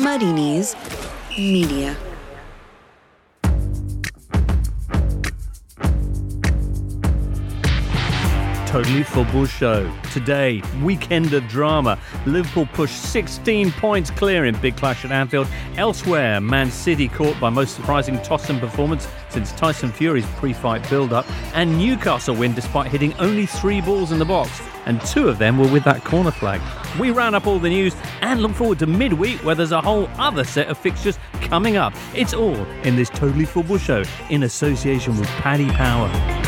Muddy Knees Media. Totally Football Show. Today, weekend of drama. Liverpool pushed 16 points clear in big clash at Anfield. Elsewhere, Man City caught by most surprising toss-and performance since Tyson Fury's pre-fight build-up. And Newcastle win despite hitting only 3 balls in the box. And 2 of them were with that corner flag. We round up all the news and look forward to midweek where there's a whole other set of fixtures coming up. It's all in this Totally Football Show in association with Paddy Power.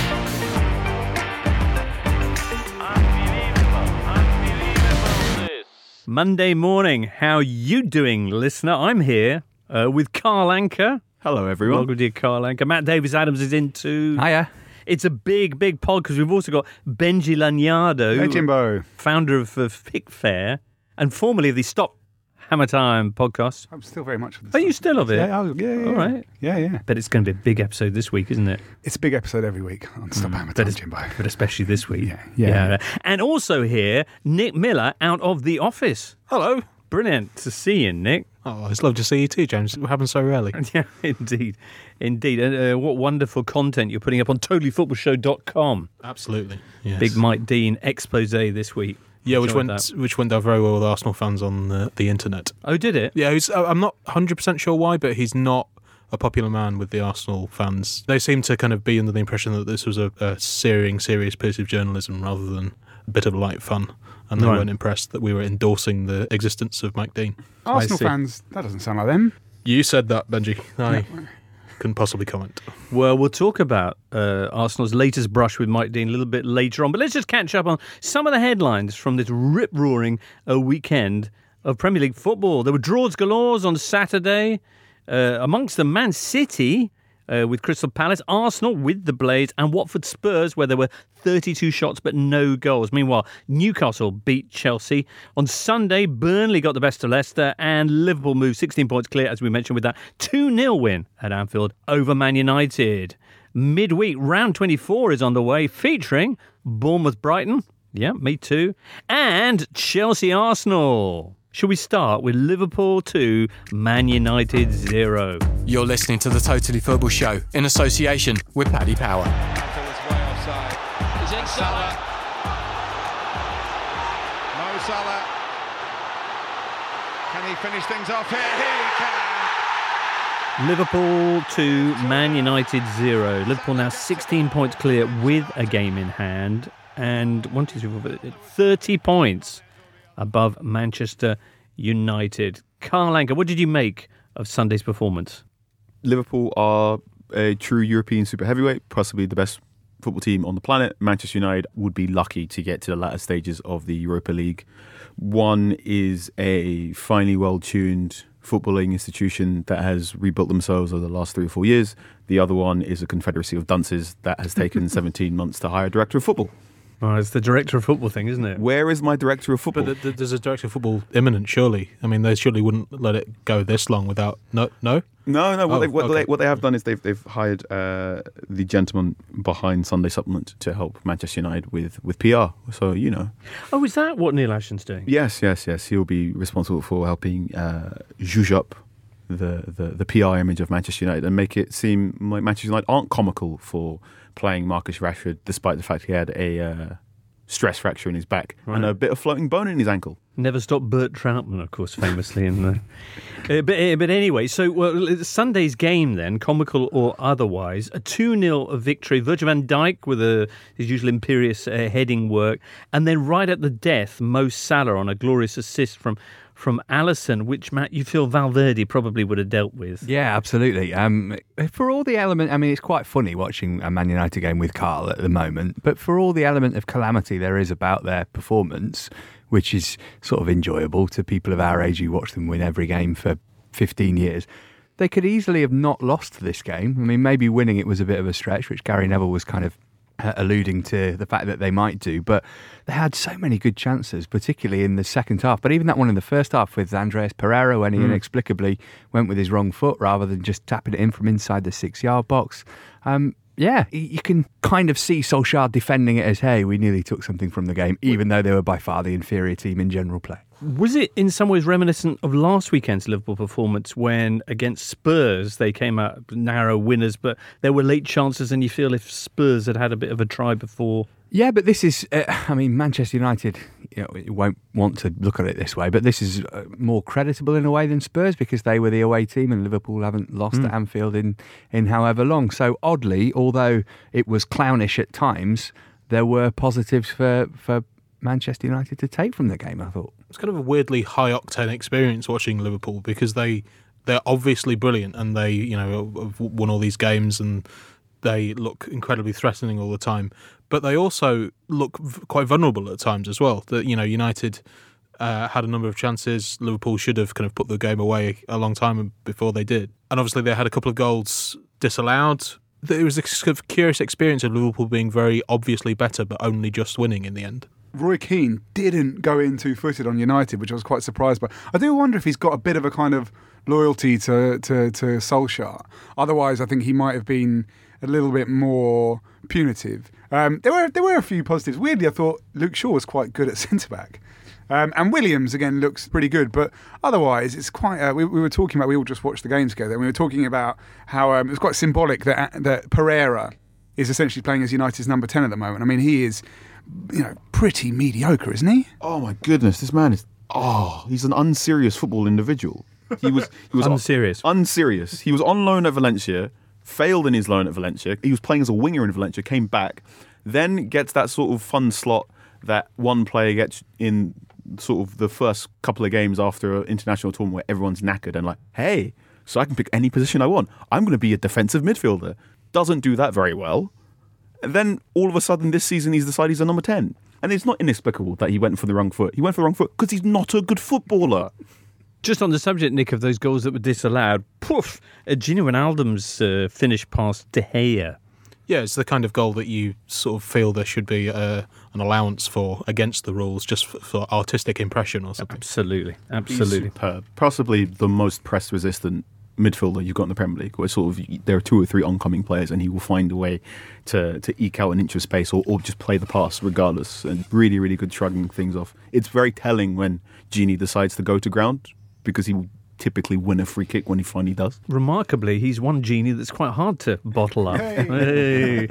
Monday morning, how you doing, listener? I'm here with Carl Anker. Hello, everyone. Welcome to Carl Anker. Matt Davis-Adams is in too. Hiya. It's a big pod because we've also got Benji Lanyardo, Hey, Jimbo. founder of Pickfair and formerly of the Stop Hammer Time podcast. I'm still very much of this. Are you still of it? Yeah. All right. Yeah. But it's going to be a big episode this week, isn't it? It's a big episode every week on Stop Hammer Time, Jimbo. But especially this week. Yeah. And also here, Nick Miller out of The Office. Hello. Brilliant to see you, Nick. Oh, it's lovely to see you too, James. It happens so rarely. Yeah, indeed. And what wonderful content you're putting up on totallyfootballshow.com. Absolutely. Yes. Big Mike Dean expose this week. Yeah, which Enjoyed went down very well with Arsenal fans on the internet. Oh, did it? Yeah, I'm not 100% sure why, but he's not a popular man with the Arsenal fans. They seem to kind of be under the impression that this was a serious piece of journalism rather than a bit of light fun. And they weren't impressed that we were endorsing the existence of Mike Dean. Arsenal fans, that doesn't sound like them. You said that, Benji. I couldn't possibly comment. Well, we'll talk about Arsenal's latest brush with Mike Dean a little bit later on, but let's just catch up on some of the headlines from this rip-roaring weekend of Premier League football. There were draws galore on Saturday, amongst them Man City with Crystal Palace, Arsenal with the Blades, and Watford Spurs, where there were 32 shots but no goals. Meanwhile, Newcastle beat Chelsea. On Sunday, Burnley got the best of Leicester, and Liverpool moved 16 points clear, as we mentioned, with that 2-0 win at Anfield over Man United. Midweek, round 24 is on the way, featuring Bournemouth-Brighton. Yeah, me too. And Chelsea-Arsenal. Should we start with Liverpool 2, Man United 0? You're listening to the Totally Football Show in association with Paddy Power. He's in Salah. Mo Salah. Can he finish things off here? He can. Liverpool 2, Man United 0. Liverpool now 16 points clear with a game in hand and 30 points above Manchester United. Carl Anker, what did you make of Sunday's performance? Liverpool are a true European super heavyweight, possibly the best football team on the planet. Manchester United would be lucky to get to the latter stages of the Europa League. One is a finely well-tuned footballing institution that has rebuilt themselves over the last 3 or 4 years. The other one is a confederacy of dunces that has taken 17 months to hire a director of football. Well, it's the director of football thing, isn't it? Where is my director of football? But there's a director of football imminent, surely. I mean, they surely wouldn't let it go this long without... No? No. Okay. What they have done is they've hired the gentleman behind Sunday Supplement to help Manchester United with PR. So, you know. Oh, is that what Neil Ashton's doing? Yes. He'll be responsible for helping zhuzh up the PR image of Manchester United and make it seem like Manchester United aren't comical for playing Marcus Rashford, despite the fact he had a stress fracture in his back and a bit of floating bone in his ankle. Never stopped Bert Troutman, of course, famously in the. But anyway, so Sunday's game then, comical or otherwise, a 2-0 victory. Virgil van Dijk with his usual imperious heading work, and then right at the death, Mo Salah on a glorious assist from Alisson, which, Matt, you feel Valverde probably would have dealt with. Yeah, absolutely. For all the element, I mean, it's quite funny watching a Man United game with Carl at the moment, but for all the element of calamity there is about their performance, which is sort of enjoyable to people of our age who watch them win every game for 15 years, they could easily have not lost this game. I mean, maybe winning it was a bit of a stretch, which Gary Neville was kind of alluding to the fact that they might do, but they had so many good chances, particularly in the second half. But even that one in the first half with Andreas Pereira, when he inexplicably went with his wrong foot rather than just tapping it in from inside the 6-yard box. Yeah, you can kind of see Solskjaer defending it as, hey, we nearly took something from the game, even though they were by far the inferior team in general play. Was it in some ways reminiscent of last weekend's Liverpool performance when against Spurs they came out narrow winners, but there were late chances, and you feel if Spurs had had a bit of a try before? Yeah, but this is, Manchester United, you won't want to look at it this way, but this is more creditable in a way than Spurs because they were the away team and Liverpool haven't lost at Anfield in however long. So oddly, although it was clownish at times, there were positives for Manchester United to take from the game, I thought. It's kind of a weirdly high-octane experience watching Liverpool because they're obviously brilliant and they, have won all these games and they look incredibly threatening all the time. But they also look quite vulnerable at times as well. That United had a number of chances. Liverpool should have kind of put the game away a long time before they did. And obviously they had a couple of goals disallowed. It was a sort of curious experience of Liverpool being very obviously better but only just winning in the end. Roy Keane didn't go in two-footed on United, which I was quite surprised by. I do wonder if he's got a bit of a kind of loyalty to Solskjaer. Otherwise, I think he might have been a little bit more punitive. There were a few positives. Weirdly, I thought Luke Shaw was quite good at centre-back. And Williams, again, looks pretty good. But otherwise, it's quite... we were talking about... We all just watched the game together. And we were talking about how it was quite symbolic that Pereira is essentially playing as United's number 10 at the moment. I mean, he is... pretty mediocre, isn't he? Oh my goodness, this man is he's an unserious football individual. He was unserious. He was on loan at Valencia, failed in his loan at Valencia. He was playing as a winger in Valencia, came back, then gets that sort of fun slot that one player gets in sort of the first couple of games after an international tournament where everyone's knackered and like, hey, so I can pick any position I want. I'm going to be a defensive midfielder. Doesn't do that very well. And then all of a sudden this season he's decided he's a number 10. And it's not inexplicable that he went for the wrong foot. He went for the wrong foot because he's not a good footballer. Just on the subject, Nick, of those goals that were disallowed, Gini Wijnaldum's finish past De Gea. Yeah, it's the kind of goal that you sort of feel there should be an allowance for against the rules, just for artistic impression or something. Absolutely. He's superb. Possibly the most press-resistant midfielder you've got in the Premier League, where sort of there are two or three oncoming players and he will find a way to eke out an inch of space or just play the pass regardless, and really, really good shrugging things off. It's very telling when Gini decides to go to ground because he will typically win a free kick when he finally does. Remarkably, he's one Gini that's quite hard to bottle up. Hey.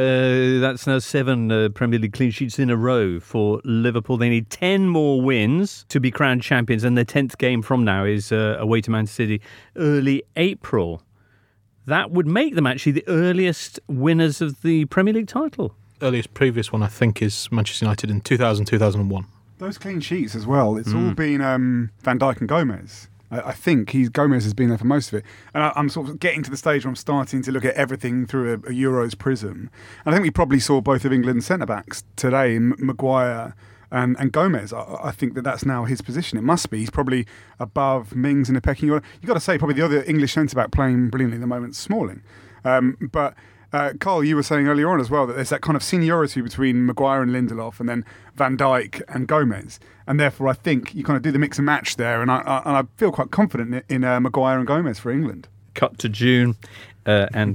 That's now 7 Premier League clean sheets in a row for Liverpool. They need 10 more wins to be crowned champions, and their 10th game from now is away to Man City early April. That would make them actually the earliest winners of the Premier League title. Earliest previous one, I think, is Manchester United in 2000-2001. Those clean sheets as well. It's all been Van Dijk and Gomez. I think Gomez has been there for most of it. And I'm sort of getting to the stage where I'm starting to look at everything through a Euros prism. And I think we probably saw both of England's centre-backs today, Maguire and Gomez. I think that's now his position. It must be. He's probably above Mings in the pecking order. You've got to say probably the other English centre-back playing brilliantly at the moment is Smalling. But Carl, you were saying earlier on as well that there's that kind of seniority between Maguire and Lindelof and then Van Dijk and Gomez. And therefore, I think you kind of do the mix and match there. And I feel quite confident in Maguire and Gomez for England. Cut to June. As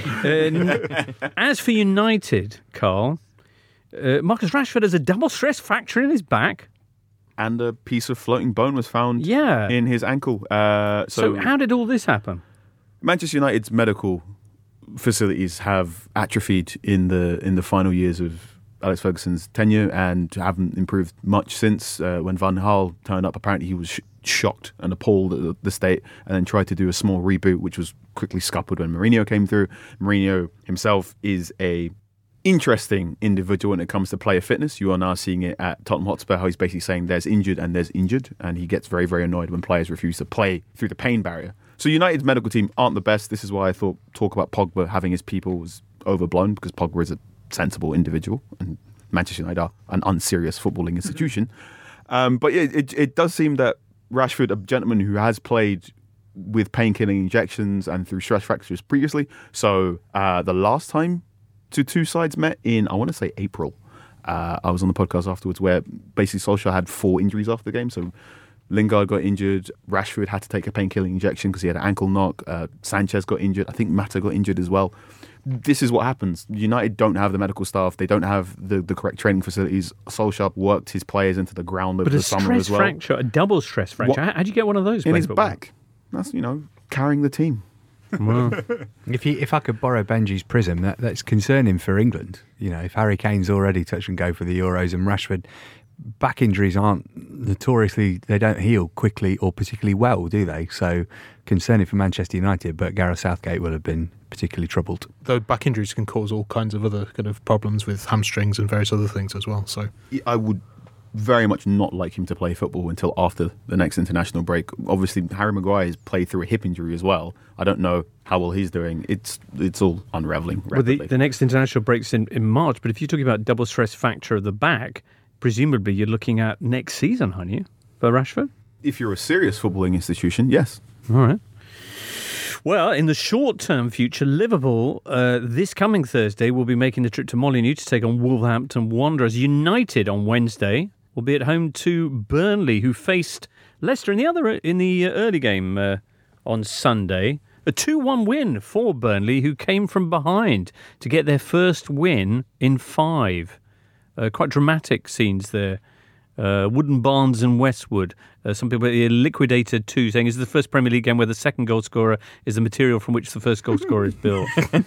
for United, Carl, Marcus Rashford has a double stress fracture in his back. And a piece of floating bone was found in his ankle. So how did all this happen? Manchester United's medical facilities have atrophied in the final years of Alex Ferguson's tenure and haven't improved much since. When Van Gaal turned up, apparently he was shocked and appalled at the state and then tried to do a small reboot, which was quickly scuppered when Mourinho came through. Mourinho himself is a interesting individual when it comes to player fitness. You are now seeing it at Tottenham Hotspur, how he's basically saying there's injured and there's injured, and he gets very, very annoyed when players refuse to play through the pain barrier. So United's medical team aren't the best. This is why I thought talk about Pogba having his people was overblown, because Pogba is a sensible individual and Manchester United are an unserious footballing institution. But it does seem that Rashford, a gentleman who has played with painkilling injections and through stress fractures previously, so the last time the two sides met in, I want to say April, I was on the podcast afterwards where basically Solskjaer had 4 injuries after the game, so Lingard got injured. Rashford had to take a painkilling injection because he had an ankle knock. Sanchez got injured. I think Mata got injured as well. This is what happens. United don't have the medical staff. They don't have the correct training facilities. Solskjaer worked his players into the ground over the summer as well. But a stress fracture, a double stress fracture. How do you get one of those? In his back. That's, carrying the team. Wow. If I could borrow Benji's prism, that's concerning for England. If Harry Kane's already touch and go for the Euros and Rashford, back injuries aren't notoriously, they don't heal quickly or particularly well, do they? So concerning for Manchester United, but Gareth Southgate will have been particularly troubled. Though back injuries can cause all kinds of other kind of problems with hamstrings and various other things as well. So I would very much not like him to play football until after the next international break. Obviously, Harry Maguire has played through a hip injury as well. I don't know how well he's doing. It's all unravelling rapidly. Well, the next international break's in March, but if you're talking about double stress fracture of the back, presumably you're looking at next season, aren't you, for Rashford? If you're a serious footballing institution, yes. All right. Well, in the short-term future, Liverpool, this coming Thursday, will be making the trip to Molineux to take on Wolverhampton Wanderers. United on Wednesday will be at home to Burnley, who faced Leicester in the early game on Sunday. A 2-1 win for Burnley, who came from behind to get their first win in 5. Quite dramatic scenes there. Wooden Barnes and Westwood. Some people liquidated too, saying it's the first Premier League game where the second goal scorer is the material from which the first goal scorer is built.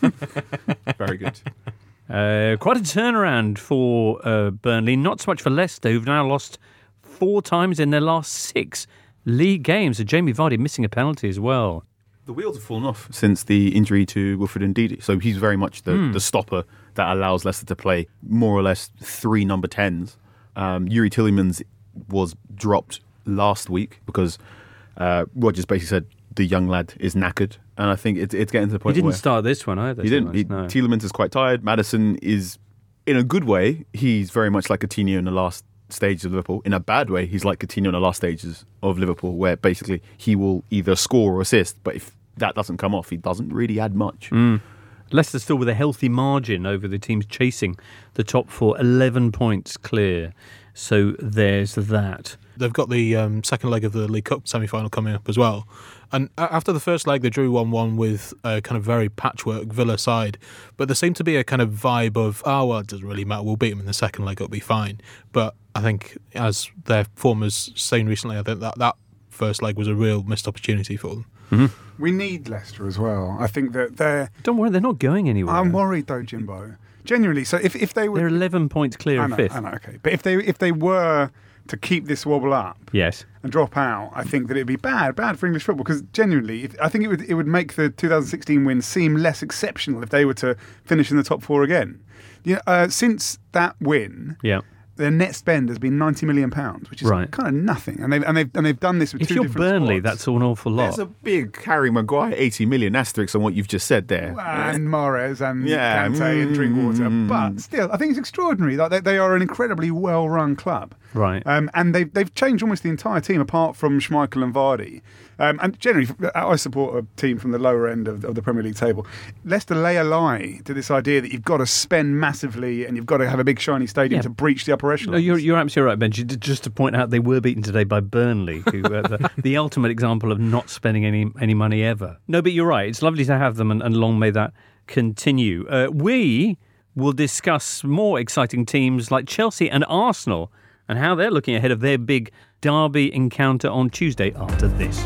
Very good. Quite a turnaround for Burnley. Not so much for Leicester, who've now lost 4 times in their last 6 league games. Jamie Vardy missing a penalty as well. The wheels have fallen off since the injury to Wilfred Ndidi. So he's very much the stopper that allows Leicester to play more or less 3 number 10s. Yuri Tillemans was dropped last week because Rodgers basically said the young lad is knackered, and I think it's getting to the point He didn't where start this one either. he didn't. No. Tielemans is quite tired. Maddison is, in a good way, he's very much like Coutinho in the last stages of Liverpool. In a bad way, he's like Coutinho in the last stages of Liverpool, where basically he will either score or assist, but if that doesn't come off, he doesn't really add much. Leicester still with a healthy margin over the teams chasing the top 4, 11 points clear. So there's that. they've got the second leg of the League Cup semi-final coming up as well. And after the first leg, they drew 1-1 with a kind of very patchwork Villa side. But there seemed to be a kind of vibe of, well, it doesn't really matter, we'll beat them in the second leg, it'll be fine. But I think, as their form has seen recently, I think that first leg was a real missed opportunity for them. Mm-hmm. We need Leicester as well. I think that they're... Don't worry, they're not going anywhere. I'm worried though, Jimbo. Genuinely. So if they were... They're 11 points clear of fifth. I know, okay. But if they were to keep this wobble up, yes, and drop out, I think that it'd be bad for English football. Because genuinely, I think it would make the 2016 win seem less exceptional if they were to finish in the top four again. You know, since that win, their net spend has been £90 million, which is kind of nothing. And they've done this with if two you're different Burnley, squads. that's an awful lot. There's a big Harry Maguire 80 million asterisk on what you've just said there. And Mahrez and Kante and Drinkwater. But still, I think it's extraordinary. Like they are an incredibly well-run club. Right. And they've changed almost the entire team apart from Schmeichel and Vardy. And generally, I support a team from the lower end of the Premier League table. Leicester lay a lie to this idea that you've got to spend massively and you've got to have a big shiny stadium to breach the upper echelon. No, you're absolutely right, Ben. Just to point out, they were beaten today by Burnley, who the ultimate example of not spending any money ever. No, but you're right. It's lovely to have them, and long may that continue. We will discuss more exciting teams like Chelsea and Arsenal and how they're looking ahead of their big derby encounter on Tuesday after this.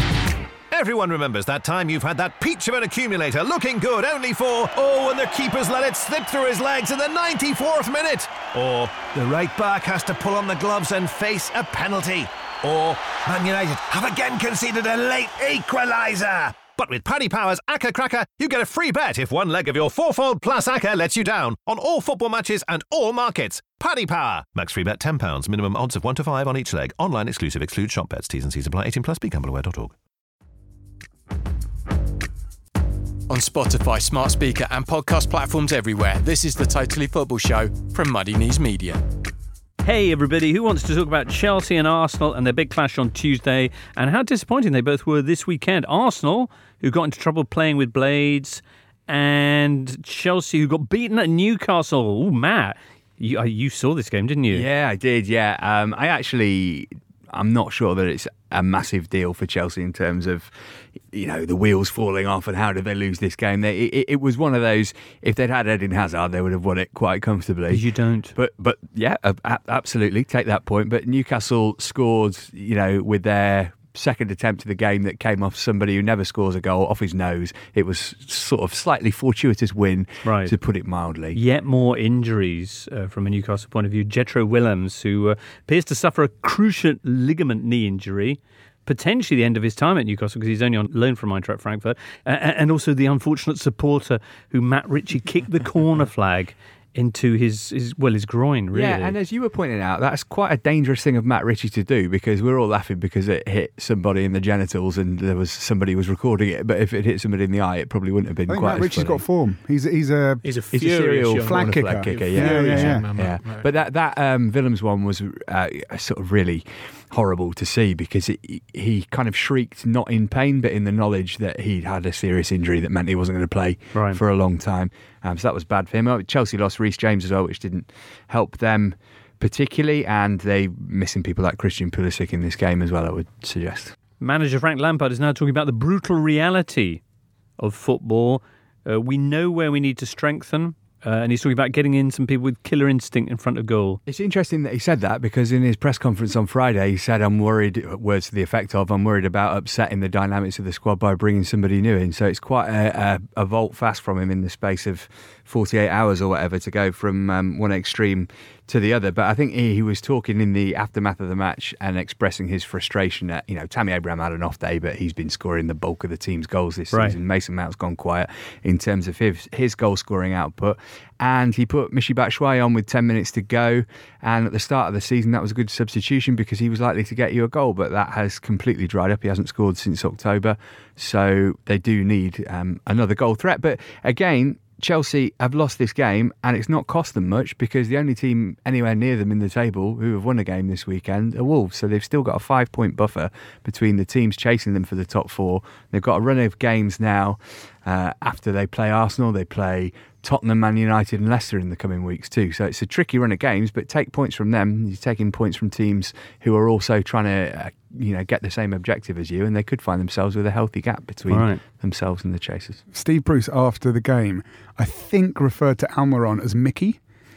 Everyone remembers that time you've had that peach of an accumulator looking good only for, and the keeper's let it slip through his legs in the 94th minute. Or the right back has to pull on the gloves and face a penalty. Or Man United have again conceded a late equaliser. But with Paddy Power's Acca Cracker, you get a free bet if one leg of your fourfold plus Acca lets you down on all football matches and all markets. Paddy Power. Max free bet £10. Minimum odds of 1 to 5 on each leg. Online exclusive. Excludes shop bets. T's and C's apply. 18 plus. BeGambleAware.org. On Spotify, smart speaker and podcast platforms everywhere, this is the Totally Football Show from Muddy Knees Media. Hey everybody, who wants to talk about Chelsea and Arsenal and their big clash on Tuesday and how disappointing they both were this weekend? Arsenal, who got into trouble playing with blades, and Chelsea, who got beaten at Newcastle. Oh, Matt, you saw this game, didn't you? Yeah, I did, yeah. I'm not sure that it's a massive deal for Chelsea in terms of, the wheels falling off and how did they lose this game. It was one of those, if they'd had Eden Hazard, they would have won it quite comfortably. You don't. But yeah, absolutely, take that point. But Newcastle scored, with their second attempt of the game that came off somebody who never scores a goal off his nose. It was sort of slightly fortuitous win, right, to put it mildly. Yet more injuries from a Newcastle point of view. Jetro Willems, who appears to suffer a cruciate ligament knee injury, potentially the end of his time at Newcastle because he's only on loan from Eintracht Frankfurt, and also the unfortunate supporter who Matt Ritchie kicked the corner flag into his groin, really. Yeah, and as you were pointing out, that's quite a dangerous thing of Matt Ritchie to do, because we're all laughing because it hit somebody in the genitals and there was somebody was recording it, but if it hit somebody in the eye, it probably wouldn't have been quite Matt Ritchie's funny. got form. He's a serial flag kicker. Yeah. But that Willems one was sort of really horrible to see, because he kind of shrieked not in pain but in the knowledge that he'd had a serious injury that meant he wasn't going to play for a long time. So that was bad for him. Chelsea lost Reece James as well, which didn't help them particularly, and they missing people like Christian Pulisic in this game as well, I would suggest. Manager Frank Lampard is now talking about the brutal reality of football. We know where we need to strengthen. And he's talking about getting in some people with killer instinct in front of goal. It's interesting that he said that, because in his press conference on Friday, he said, I'm worried, words to the effect of, I'm worried about upsetting the dynamics of the squad by bringing somebody new in. So it's quite a vault fast from him in the space of 48 hours or whatever to go from one extreme to the other. But I think he was talking in the aftermath of the match and expressing his frustration that, Tammy Abraham had an off day, but he's been scoring the bulk of the team's goals this season. Mason Mount's gone quiet in terms of his goal scoring output. And he put Michy Batshuayi on with 10 minutes to go. And at the start of the season, that was a good substitution because he was likely to get you a goal. But that has completely dried up. He hasn't scored since October. So they do need another goal threat. But again, Chelsea have lost this game and it's not cost them much, because the only team anywhere near them in the table who have won a game this weekend are Wolves. So they've still got a 5-point buffer between the teams chasing them for the top four. They've got a run of games now. After they play Arsenal, they play Tottenham, Man United and Leicester in the coming weeks too. So it's a tricky run of games, but take points from them. You're taking points from teams who are also trying to get the same objective as you, and they could find themselves with a healthy gap between themselves and the chasers. Steve Bruce, after the game, I think referred to Almiron as Mickey.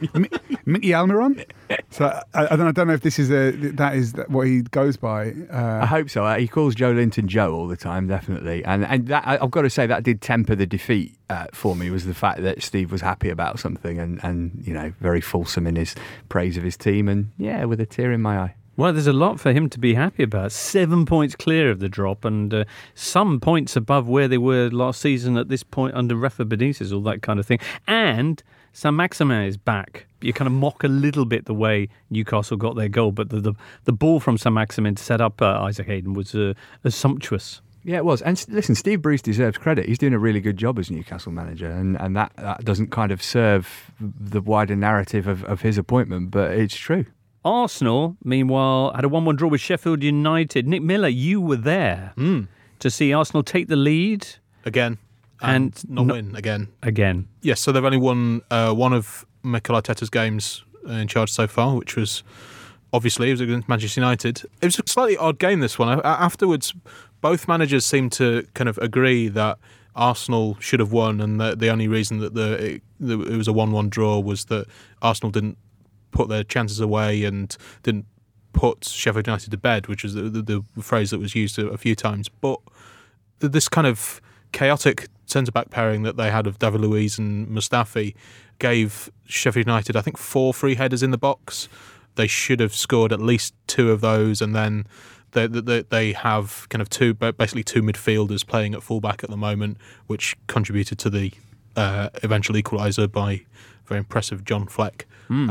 Mickey Almiron. So I don't know if this is that is what he goes by. I hope so. He calls Joe Linton Joe all the time, definitely. And that, I've got to say, that did temper the defeat for me, was the fact that Steve was happy about something and very fulsome in his praise of his team, and with a tear in my eye. Well, there's a lot for him to be happy about. 7 points clear of the drop, and some points above where they were last season at this point under Rafa Benitez, all that kind of thing. And Saint-Maximin is back. You kind of mock a little bit the way Newcastle got their goal, but the ball from Saint-Maximin to set up Isaac Hayden was sumptuous. Yeah, it was. And listen, Steve Bruce deserves credit. He's doing a really good job as Newcastle manager, and that doesn't kind of serve the wider narrative of his appointment, but it's true. Arsenal, meanwhile, had a 1-1 draw with Sheffield United. Nick Miller, you were there to see Arsenal take the lead. Again. And not win again. Again. Yes, so they've only won one of Mikel Arteta's games in charge so far, which was, obviously, it was against Manchester United. It was a slightly odd game, this one. Afterwards, both managers seemed to kind of agree that Arsenal should have won, and the only reason that it was a 1-1 draw was that Arsenal didn't put their chances away and didn't put Sheffield United to bed, which was the phrase that was used a few times. But this kind of chaotic centre-back pairing that they had of David Luiz and Mustafi gave Sheffield United, I think, 4 free headers in the box. They should have scored at least 2 of those, and then they have kind of basically two midfielders playing at fullback at the moment, which contributed to the eventual equaliser by very impressive John Fleck.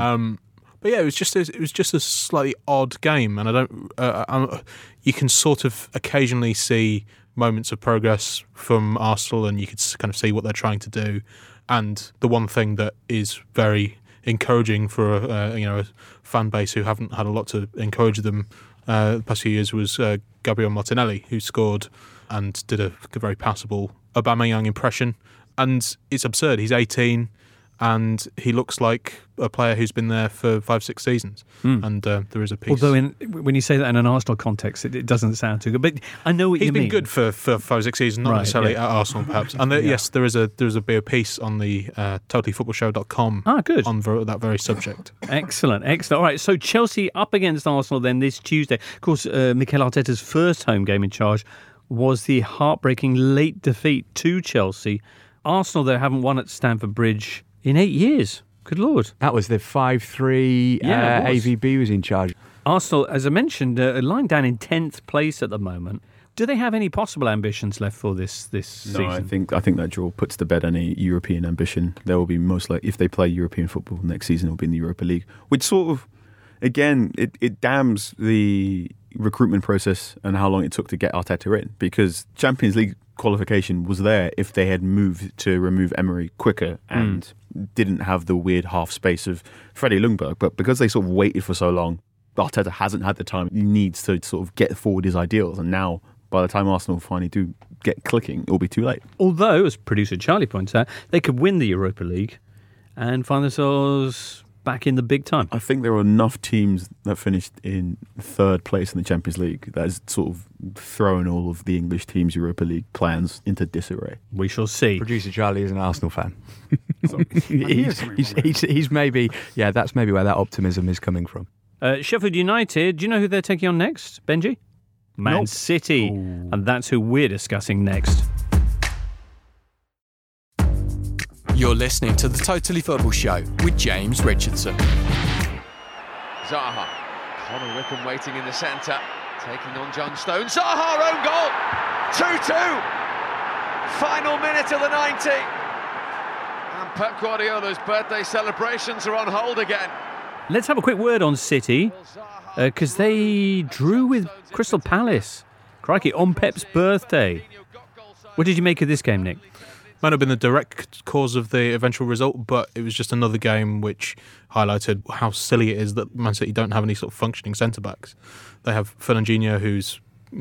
But yeah, it was just a slightly odd game, and you can sort of occasionally see moments of progress from Arsenal, and you could kind of see what they're trying to do. And the one thing that is very encouraging for a fan base who haven't had a lot to encourage them the past few years was Gabriel Martinelli, who scored and did a very passable Aubameyang impression. And it's absurd. He's 18. and he looks like a player who's been there for 5-6 seasons. And there is a piece. Although when you say that in an Arsenal context, it doesn't sound too good. But I know what you mean. He's been good for 5-6 seasons, not necessarily at Arsenal, perhaps. And yes, there's a piece on the totallyfootballshow.com good. on that very subject. Excellent. All right, so Chelsea up against Arsenal then this Tuesday. Of course, Mikel Arteta's first home game in charge was the heartbreaking late defeat to Chelsea. Arsenal, though, haven't won at Stamford Bridge in 8 years. Good Lord. That was the 5-3 AVB was in charge. Arsenal, as I mentioned, lying down in 10th place at the moment. Do they have any possible ambitions left for this season? No, I think that draw puts to bed any European ambition. There will be most likely, if they play European football next season, it will be in the Europa League, which sort of, again, it damns the recruitment process and how long it took to get Arteta in, because Champions League qualification was there if they had moved to remove Emery quicker and didn't have the weird half space of Freddie Ljungberg. But because they sort of waited for so long, Arteta hasn't had the time he needs to sort of get forward his ideals, and now by the time Arsenal finally do get clicking, it'll be too late. Although, as producer Charlie points out, they could win the Europa League and find themselves back in the big time. I think there are enough teams that finished in third place in the Champions League that has sort of thrown all of the English teams' Europa League plans into disarray. We shall see. Producer Charlie is an Arsenal fan. he's maybe, that's maybe where that optimism is coming from. Sheffield United, do you know who they're taking on next, Benji? Man City. Ooh. And that's who we're discussing next. You're listening to the Totally Football Show with James Richardson. Zaha. Connor Wickham waiting in the centre. Taking on John Stones. Zaha, own goal! 2-2! Final minute of the 90. And Pep Guardiola's birthday celebrations are on hold again. Let's have a quick word on City, because they drew with Crystal Palace. Crikey, on Pep's birthday. What did you make of this game, Nick? Might have been the direct cause of the eventual result, but it was just another game which highlighted how silly it is that Man City don't have any sort of functioning centre-backs. They have Fernandinho, who's,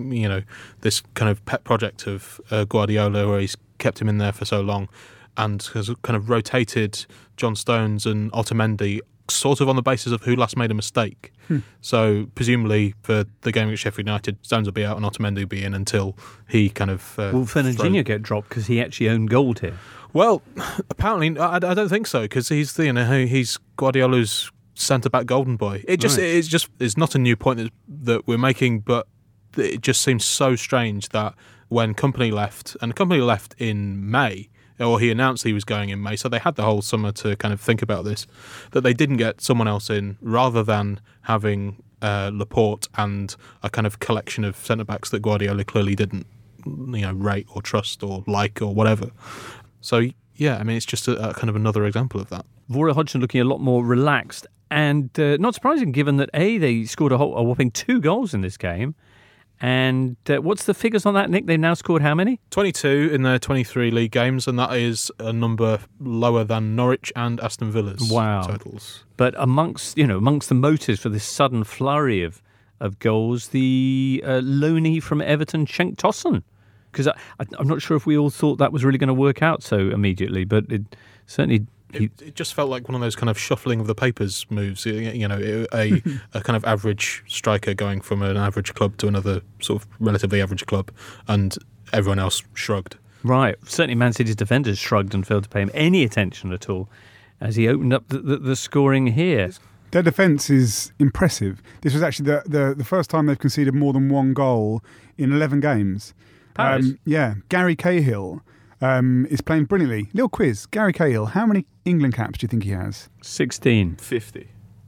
this kind of pet project of Guardiola, where he's kept him in there for so long, and has kind of rotated John Stones and Otamendi sort of on the basis of who last made a mistake. So presumably for the game against Sheffield United, Stones will be out and Otamendi will be in until he kind of... Will Fernandinho get dropped because he actually owned gold here? Well, apparently, I don't think so, because he's Guardiola's centre-back golden boy. It's not a new point that we're making, but it just seems so strange that when Kompany left, and Kompany left in May, or he announced he was going in May, so they had the whole summer to kind of think about this, that they didn't get someone else in rather than having Laporte and a kind of collection of centre-backs that Guardiola clearly didn't rate or trust or like or whatever. So, yeah, I mean, it's just a kind of another example of that. Roy Hodgson looking a lot more relaxed, and not surprising given that, they scored a whopping 2 goals in this game. And what's the figures on that, Nick? They've now scored how many? 22 in their 23 league games, and that is a number lower than Norwich and Aston Villa's totals. But amongst the motives for this sudden flurry of goals, the loanee from Everton, Cenk Tosun. Because I'm not sure if we all thought that was really going to work out so immediately, but it certainly... It just felt like one of those kind of shuffling of the papers moves, a kind of average striker going from an average club to another sort of relatively average club, and everyone else shrugged. Right. Certainly Man City's defenders shrugged and failed to pay him any attention at all as he opened up the scoring here. Their defence is impressive. This was actually the first time they've conceded more than 1 goal in 11 games. Paris? Gary Cahill is playing brilliantly. Little quiz. Gary Cahill, how many England caps do you think he has? 16. 50.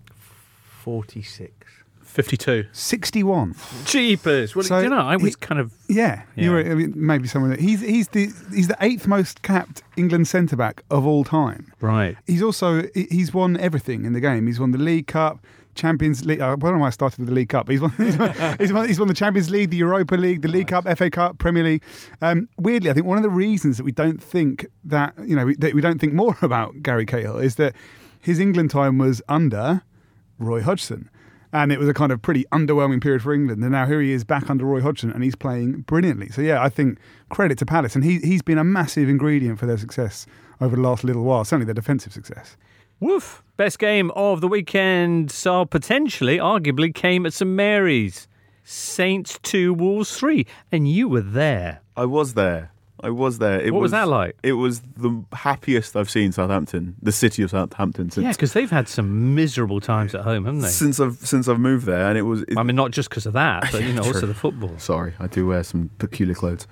46. 52. 61. Jeepers. Well, So I was kind of... Yeah. You were maybe someone that he's the 8th most capped England centre back of all time. Right. He's won everything in the game. He's won the League Cup, Champions League. Why don't I start with the League Cup? He's won the Champions League, the Europa League, the League Cup, FA Cup, Premier League. Weirdly, I think one of the reasons that we don't think that we don't think more about Gary Cahill is that his England time was under Roy Hodgson. And it was a kind of pretty underwhelming period for England. And now here he is back under Roy Hodgson and he's playing brilliantly. So, yeah, I think credit to Palace. And he's been a massive ingredient for their success over the last little while, certainly their defensive success. Woof. Best game of the weekend, so potentially, arguably, came at St Mary's. Saints 2, Wolves 3. And you were there. I was there. What was that like? It was the happiest I've seen Southampton, the city of Southampton, since. Yeah, because they've had some miserable times at home, haven't they? Since I've moved there, and I mean, not just because of that, but also the football. Sorry, I do wear some peculiar clothes.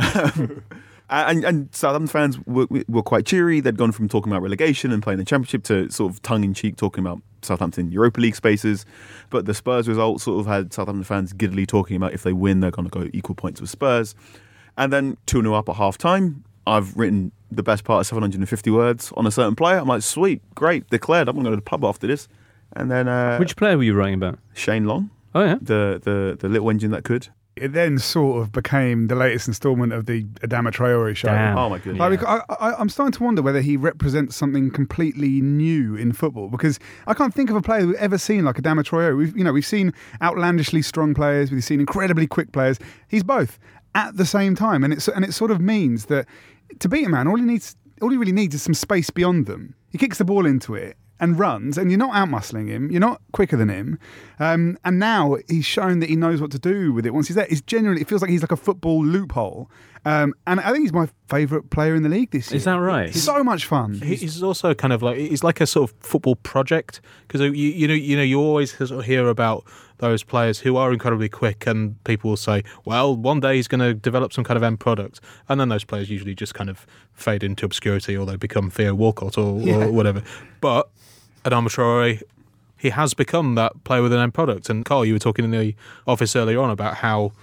And Southampton fans were quite cheery. They'd gone from talking about relegation and playing the Championship to sort of tongue-in-cheek talking about Southampton Europa League spaces. But the Spurs result sort of had Southampton fans giddily talking about if they win, they're going to go equal points with Spurs. And then 2-0 up at half-time. I've written the best part of 750 words on a certain player. I'm like, sweet, great, declared. I'm going to go to the pub after this. And then... Which player were you writing about? Shane Long. Oh, yeah. The little engine that could. It then sort of became the latest instalment of the Adama Traore show. Damn. Oh my goodness! Like, I'm starting to wonder whether he represents something completely new in football, because I can't think of a player we've ever seen like Adama Traore. We've seen outlandishly strong players, we've seen incredibly quick players. He's both at the same time, and it sort of means that to beat a man, all he really needs is some space beyond them. He kicks the ball into it and runs, and you're not outmuscling him, you're not quicker than him, and now he's shown that he knows what to do with it once he's there. It feels like he's like a football loophole, and I think he's my favourite player in the league this year. Is that right? So much fun. He's also kind of like, he's like a sort of football project, because you always sort of hear about those players who are incredibly quick, and people will say, well, one day he's going to develop some kind of end product, and then those players usually just kind of fade into obscurity, or they become Theo Walcott or whatever. But Adama Traore, he has become that player with an end product. And Carl, you were talking in the office earlier on about how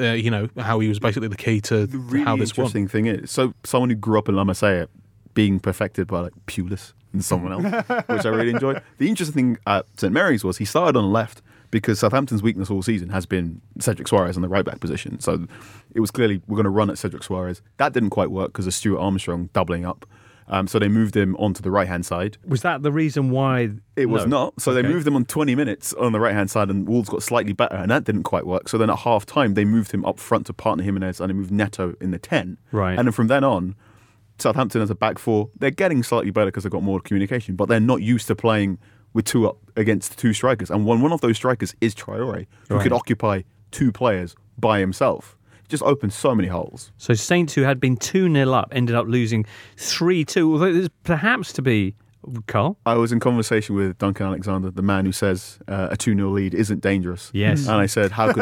how he was basically the key to really how this won. interesting thing is, so someone who grew up in La Masia being perfected by like Pulis and someone else, which I really enjoyed. The interesting thing at St Mary's was he started on the left, because Southampton's weakness all season has been Cedric Suarez on the right back position. So it was clearly, we're going to run at Cedric Suarez. That didn't quite work because of Stuart Armstrong doubling up. So they moved him onto the right-hand side. Was that the reason why? It was not. So they moved him on 20 minutes on the right-hand side, and Wolves got slightly better, and that didn't quite work. So then at half-time, they moved him up front to partner Jimenez, and they moved Neto in the 10. Right. And then from then on, Southampton as a back four, they're getting slightly better because they've got more communication, but they're not used to playing with two up against two strikers. And one of those strikers is Traore, who could occupy two players by himself. Just opened so many holes. So Saints, who had been 2-0 up, ended up losing 3-2, although there's perhaps to be... Carl? I was in conversation with Duncan Alexander, the man who says a 2-0 lead isn't dangerous. Yes. And I said, how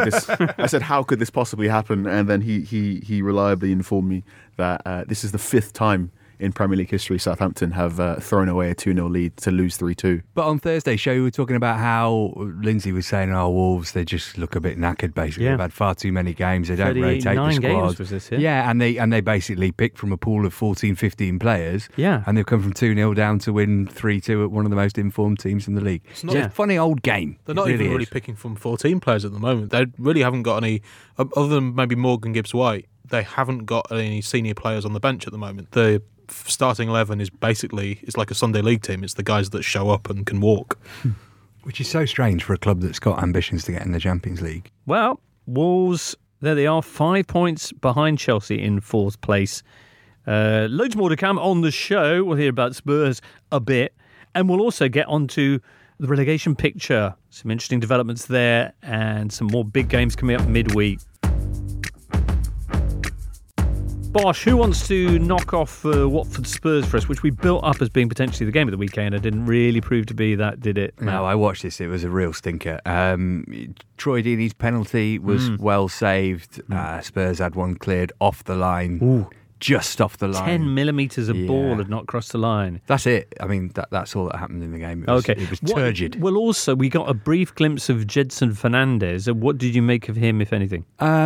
could this possibly happen? And then he reliably informed me that this is the fifth time in Premier League history Southampton have thrown away a 2-0 lead to lose 3-2. But on Thursday's show, we were talking about how Lindsay was saying, Wolves, they just look a bit knackered, basically. Yeah. They've had far too many games. They don't rotate the squad. Games was this, yeah, and they basically picked from a pool of 14, 15 players. Yeah. And they've come from 2-0 down to win 3-2 at one of the most informed teams in the league. It's a funny old game. They're not even really picking from 14 players at the moment. They really haven't got any, other than maybe Morgan Gibbs-White, they haven't got any senior players on the bench at the moment. The starting 11 is basically, it's like a Sunday league team. It's the guys that show up and can walk. Which is so strange for a club that's got ambitions to get in the Champions League. Well, Wolves, there they are, 5 points behind Chelsea in fourth place. Loads more to come on the show. We'll hear about Spurs a bit. And we'll also get onto the relegation picture. Some interesting developments there and some more big games coming up midweek. Bosh, who wants to knock off Watford Spurs for us, which we built up as being potentially the game of the weekend? It didn't really prove to be that, did it? No, I watched this. It was a real stinker. Troy Deeney's penalty was well saved. Spurs had one cleared off the line. Ooh. Just off the line. 10 millimetres of ball had not crossed the line. That's it. I mean, that's all that happened in the game. It was turgid. Well, also, we got a brief glimpse of Jedson Fernandez. What did you make of him, if anything?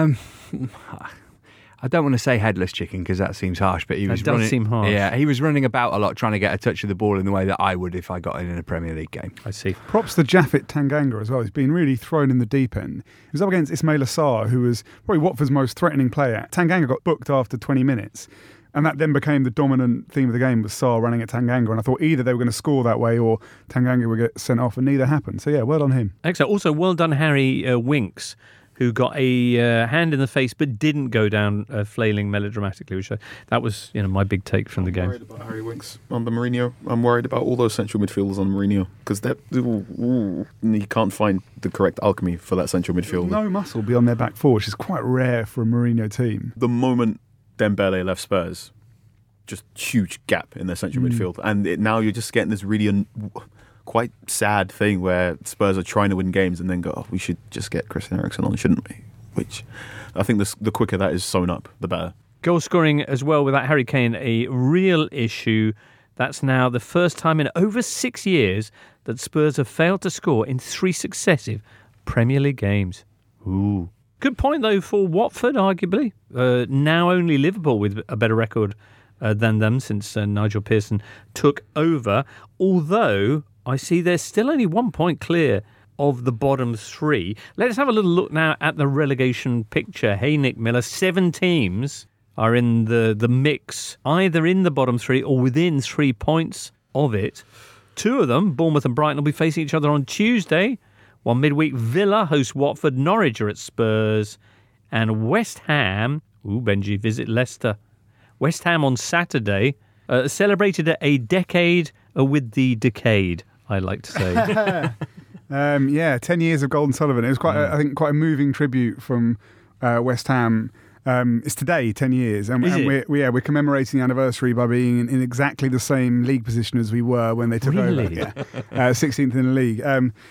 I don't want to say headless chicken because that seems harsh, but he was running. That does seem harsh. Yeah, he was running about a lot, trying to get a touch of the ball in the way that I would if I got in a Premier League game. I see. Props to Japhet Tanganga as well. He's been really thrown in the deep end. He was up against Ismail Assar, who was probably Watford's most threatening player. Tanganga got booked after 20 minutes. And that then became the dominant theme of the game, was Sarr running at Tanganga. And I thought either they were going to score that way or Tanganga would get sent off, and neither happened. So yeah, well done him. Excellent. Also, well done Harry Winks, who got a hand in the face but didn't go down flailing melodramatically, which that was my big take from the game. I'm worried about Harry Winks on the Mourinho. I'm worried about all those central midfielders on Mourinho, because you can't find the correct alchemy for that central midfielder. No muscle beyond their back four, which is quite rare for a Mourinho team. The moment Dembele left Spurs, just huge gap in their central midfield, and now you're just getting this really quite sad thing where Spurs are trying to win games and then go, we should just get Christian Eriksen on, shouldn't we? Which I think the quicker that is sewn up, the better. Goal scoring as well without Harry Kane, a real issue. That's now the first time in over 6 years that Spurs have failed to score in 3 successive Premier League games. Ooh. Good point, though, for Watford, arguably. Now only Liverpool with a better record than them since Nigel Pearson took over. Although I see they're still only 1 point clear of the bottom 3. Let's have a little look now at the relegation picture. Hey, Nick Miller, 7 teams are in the mix, either in the bottom 3 or within 3 points of it. 2 of them, Bournemouth and Brighton, will be facing each other on Tuesday, while midweek Villa host Watford, Norwich are at Spurs, and West Ham, Benji, visit Leicester. West Ham on Saturday celebrated a decade with the decade, I like to say. 10 years of Golden Sullivan. It was quite, I think, quite a moving tribute from West Ham. It's today, 10 years, and we're commemorating the anniversary by being in exactly the same league position as we were when they took over. Yeah, 16th in the league.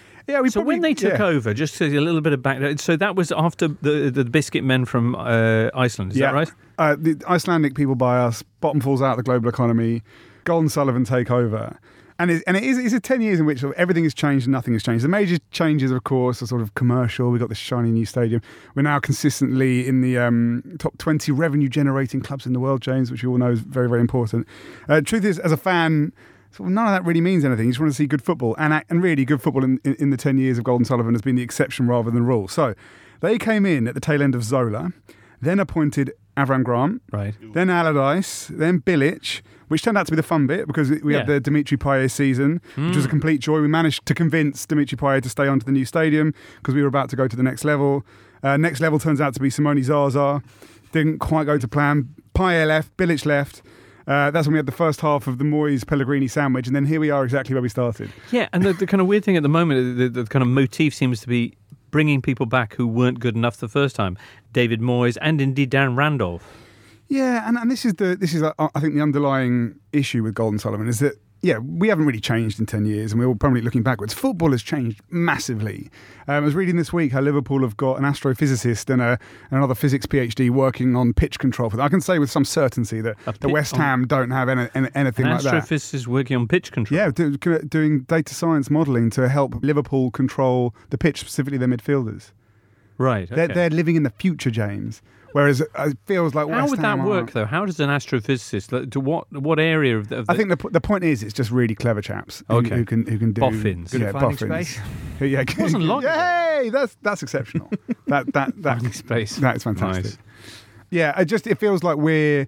When they took over, just a little bit of background. So that was after the Biscuit men from Iceland. Is that right? The Icelandic people buy us. Bottom falls out of the global economy. Golden Sullivan take over. And it's 10 years in which everything has changed and nothing has changed. The major changes, of course, are sort of commercial. We've got this shiny new stadium. We're now consistently in the top 20 revenue-generating clubs in the world, James, which you all know is very, very important. Truth is, as a fan, sort of none of that really means anything. You just want to see good football. And really, good football in the 10 years of Golden Sullivan has been the exception rather than the rule. So they came in at the tail end of Zola, then appointed Avram Grant, right? Then Allardyce, then Bilic, which turned out to be the fun bit because we had the Dimitri Payet season, which was a complete joy. We managed to convince Dimitri Payet to stay on to the new stadium because we were about to go to the next level. Next level turns out to be Simone Zaza. Didn't quite go to plan. Payet left, Bilic left. That's when we had the first half of the Moyes Pellegrini sandwich, and then here we are exactly where we started. Yeah, and the kind of weird thing at the moment, the kind of motif seems to be bringing people back who weren't good enough the first time. David Moyes and indeed Darren Randolph. Yeah, and this is I think the underlying issue with Golden Sullivan is that we haven't really changed in 10 years and we're all probably looking backwards. Football has changed massively. I was reading this week how Liverpool have got an astrophysicist and another physics PhD working on pitch control for them. I can say with some certainty that the West Ham don't have anything like that. An astrophysicist working on pitch control? Yeah, doing data science modelling to help Liverpool control the pitch, specifically their midfielders. Right, okay. They're living in the future, James. Whereas it feels like West Ham. How would that work, though? How does an astrophysicist? To what area of the? I think the point is, it's just really clever chaps who can do boffins. Good at finding space. It wasn't long. Yay! That's exceptional. that finding space. That's fantastic. Nice. Yeah, it feels like we're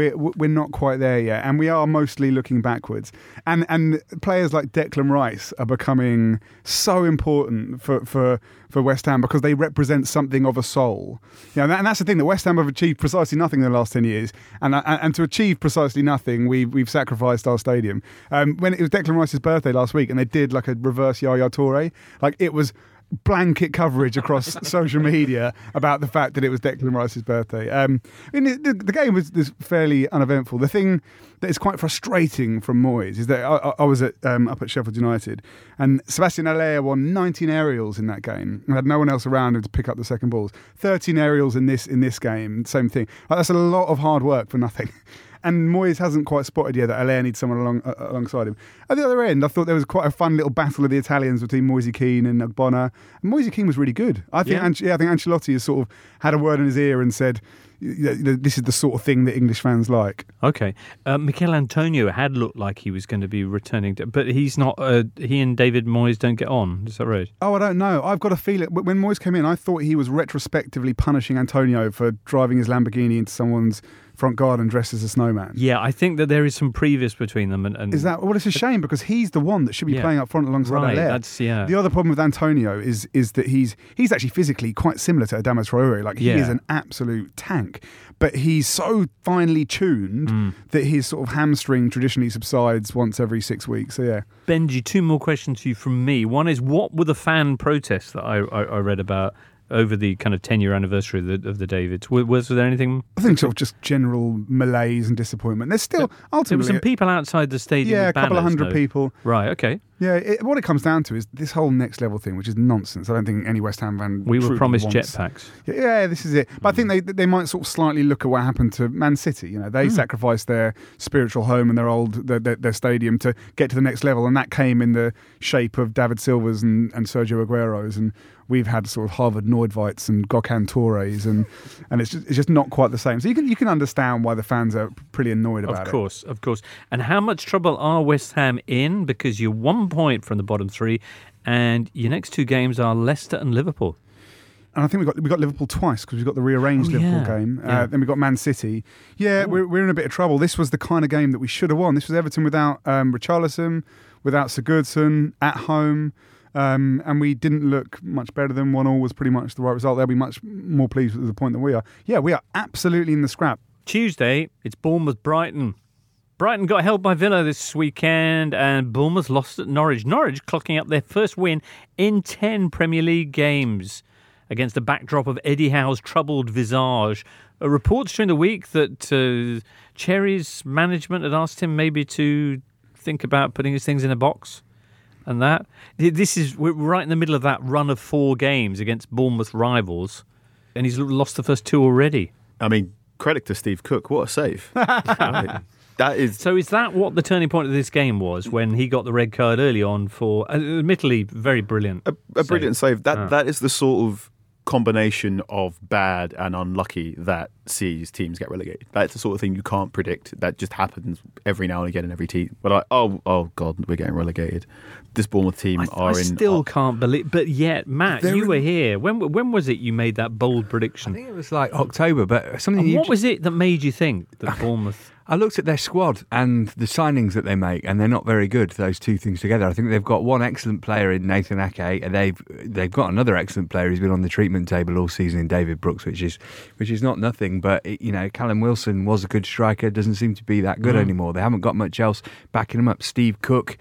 not quite there yet, and we are mostly looking backwards. And players like Declan Rice are becoming so important for West Ham because they represent something of a soul. And that's the thing, that West Ham have achieved precisely nothing in the last 10 years, and to achieve precisely nothing, we've sacrificed our stadium. When it was Declan Rice's birthday last week, and they did like a reverse Yaya Toure, like it was blanket coverage across social media about the fact that it was Declan Rice's birthday. The game was fairly uneventful. The thing that is quite frustrating from Moyes is that I was up at Sheffield United, and Sebastian Haller won 19 aerials in that game and had no one else around him to pick up the second balls. 13 aerials in this game, same thing. That's a lot of hard work for nothing. And Moyes hasn't quite spotted yet that Haller needs someone alongside him. At the other end, I thought there was quite a fun little battle of the Italians between Moise Kean and Ogbonna. And Moise Kean was really good. I think Ancelotti has sort of had a word in his ear and said, this is the sort of thing that English fans like. Okay. Mikel Antonio had looked like he was going to be returning, but he's not. He and David Moyes don't get on. Is that right? Oh, I don't know. I've got a feeling when Moyes came in, I thought he was retrospectively punishing Antonio for driving his Lamborghini into someone's front garden dressed as a snowman. Yeah, I think that there is some previous between them. And is that? Well, it's a shame because he's the one that should be playing up front alongside Haller. That's yeah. The other problem with Antonio is that he's actually physically quite similar to Adama Traore. Like he is an absolute tank, but he's so finely tuned that his sort of hamstring traditionally subsides once every 6 weeks. So yeah. Benji, 2 more questions to you from me. One is, what were the fan protests that I read about over the kind of 10-year anniversary of the Davids? Was there anything? I think sort of just general malaise and disappointment. There's still ultimately there were some people outside the stadium. Yeah, with a couple of banners, hundred people. Right. Okay. Yeah, what it comes down to is this whole next level thing, which is nonsense. I don't think any West Ham fan. We were promised wants. jetpacks. Yeah, this is it. But I think they might sort of slightly look at what happened to Man City. They sacrificed their spiritual home and their stadium to get to the next level, and that came in the shape of David Silva's and Sergio Aguero's, and we've had sort of Harvard Neudweits and Gökhan Touré's, and it's just not quite the same. So you can understand why the fans are pretty annoyed about it. Of course. And how much trouble are West Ham in? Because you're 1 point from the bottom 3, and your next 2 games are Leicester and Liverpool. And I think we got Liverpool twice because we've got the rearranged Liverpool game. Then we got Man City. Yeah, we're in a bit of trouble. This was the kind of game that we should have won. This was Everton without Richarlison, without Sigurdsson, at home. And we didn't look much better than 1-1 was pretty much the right result. They'll be much more pleased with the point than we are. Yeah, we are absolutely in the scrap. Tuesday, it's Bournemouth-Brighton. Brighton got held by Villa this weekend, and Bournemouth lost at Norwich. Norwich clocking up their first win in 10 Premier League games against the backdrop of Eddie Howe's troubled visage. Reports during the week that Cherry's management had asked him maybe to think about putting his things in a box. And that we're right in the middle of that run of 4 games against Bournemouth rivals, and he's lost the first 2 already. I mean, credit to Steve Cook. What a save! So is that what the turning point of this game was, when he got the red card early on for, admittedly, very brilliant a brilliant save? That is the sort of combination of bad and unlucky that sees teams get relegated. That's the sort of thing you can't predict. That just happens every now and again in every team. But oh God, we're getting relegated. This Bournemouth team I still can't believe. But yet, Matt, you were here. When was it you made that bold prediction? I think it was like October. But something. And what was it that made you think that Bournemouth? I looked at their squad and the signings that they make, and they're not very good, those 2 things together. I think they've got one excellent player in Nathan Ake, and they've got another excellent player who's been on the treatment table all season in David Brooks, which is not nothing. But Callum Wilson was a good striker, doesn't seem to be that good anymore. They haven't got much else backing him up. Steve Cook,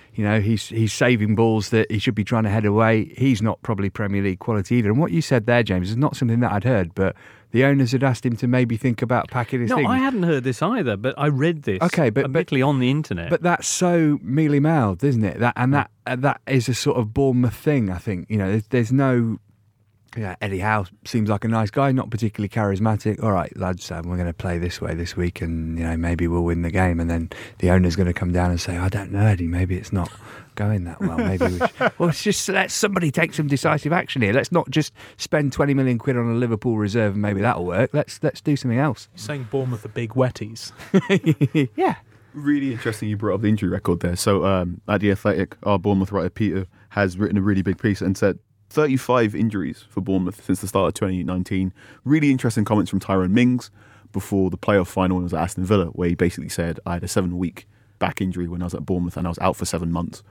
he's saving balls that he should be trying to head away. He's not probably Premier League quality either. And what you said there, James, is not something that I'd heard, but the owners had asked him to maybe think about packing his things. No, I hadn't heard this either, but I read this. Okay, admittedly on the internet. But that's so mealy-mouthed, isn't it? That is a sort of Bournemouth thing, I think. There's no. Yeah, Eddie Howe seems like a nice guy, not particularly charismatic. All right, lads, we're going to play this way this week, and maybe we'll win the game. And then the owner's going to come down and say, "I don't know, Eddie. Maybe it's not going that well. Maybe we should." Well, it's just let somebody take some decisive action here. Let's not just spend 20 million quid on a Liverpool reserve and maybe that'll work. Let's do something else. You're saying Bournemouth are big wetties. Yeah. Really interesting you brought up the injury record there. So at The Athletic, our Bournemouth writer Peter has written a really big piece and said 35 injuries for Bournemouth since the start of 2019. Really interesting comments from Tyrone Mings before the playoff final when I was at Aston Villa, where he basically said, I had a 7-week back injury when I was at Bournemouth and I was out for 7 months.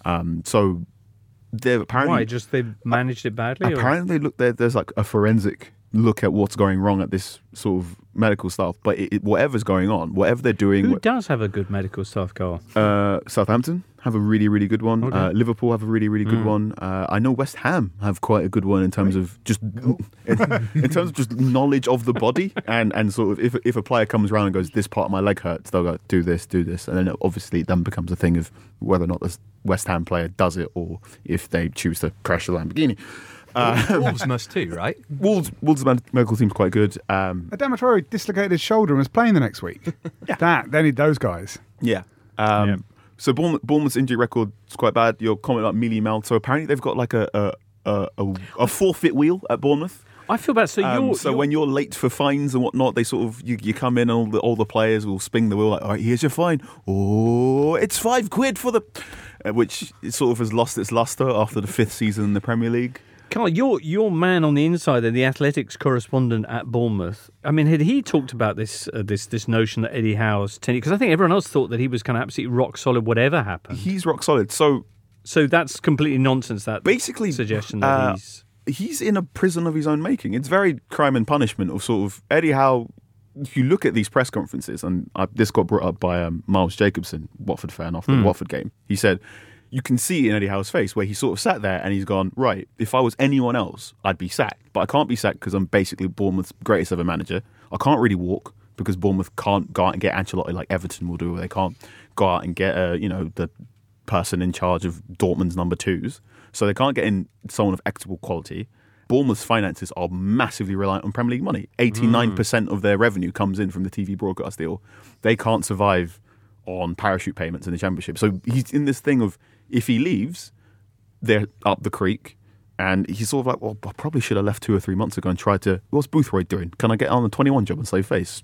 So they've apparently... Why? Just they've managed it badly? Apparently, look, there's like a forensic look at what's going wrong at this sort of medical staff. But whatever's going on, whatever they're doing... Who does have a good medical staff, Carl? Southampton have a really, really good one. Okay. Liverpool have a really, really good one. I know West Ham have quite a good one in terms of just in terms of just knowledge of the body and sort of if a player comes around and goes, this part of my leg hurts, they'll go, do this, and then obviously it then becomes a thing of whether or not the West Ham player does it or if they choose to crash the Lamborghini. Wolves must too, right? Wolves' medical team's quite good. Adama Traore dislocated his shoulder and was playing the next week. They need those guys. Yeah. So Bournemouth's injury record is quite bad. Your comment about mealy-mouthed. So apparently they've got like a forfeit wheel at Bournemouth. I feel bad. So when you're late for fines and whatnot, they sort of you come in and all the players will spin the wheel like, all right, here's your fine. Oh, it's £5 for the, which it sort of has lost its luster after the 5th season in the Premier League. Carl, your man on the inside there, the athletics correspondent at Bournemouth. I mean, had he talked about this notion that Eddie Howe's tenure? Because I think everyone else thought that he was kind of absolutely rock solid, whatever happened. He's rock solid. So that's completely nonsense. That basically suggestion that he's in a prison of his own making. It's very crime and punishment of sort of Eddie Howe. If you look at these press conferences, and this got brought up by Miles Jacobson, Watford fan, after the Watford game, he said, you can see in Eddie Howe's face where he sort of sat there and he's gone, right, if I was anyone else, I'd be sacked. But I can't be sacked because I'm basically Bournemouth's greatest ever manager. I can't really walk because Bournemouth can't go out and get Ancelotti like Everton will do. They can't go out and get, the person in charge of Dortmund's number 2s. So they can't get in someone of equitable quality. Bournemouth's finances are massively reliant on Premier League money. 89% of their revenue comes in from the TV broadcast deal. They can't survive on parachute payments in the Championship. So he's in this thing of, if he leaves, they're up the creek. And he's sort of like, well, I probably should have left 2 or 3 months ago and tried to, what's Boothroyd doing? Can I get on the 21 job and save face?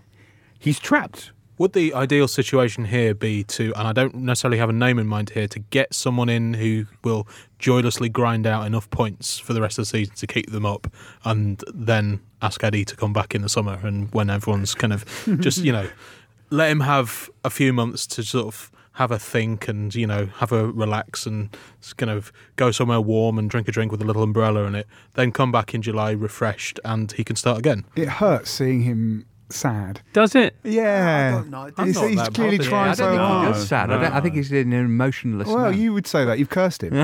He's trapped. Would the ideal situation here be to, and I don't necessarily have a name in mind here, to get someone in who will joylessly grind out enough points for the rest of the season to keep them up, and then ask Eddie to come back in the summer, and when everyone's kind of just, let him have a few months to sort of have a think and, have a relax and kind of go somewhere warm and drink a drink with a little umbrella in it, then come back in July refreshed and he can start again. It hurts seeing him sad. Does it? Yeah. I don't know. He's clearly trying so hard. He does sad. I think he's an emotionless man. You would say that. You've cursed him. No,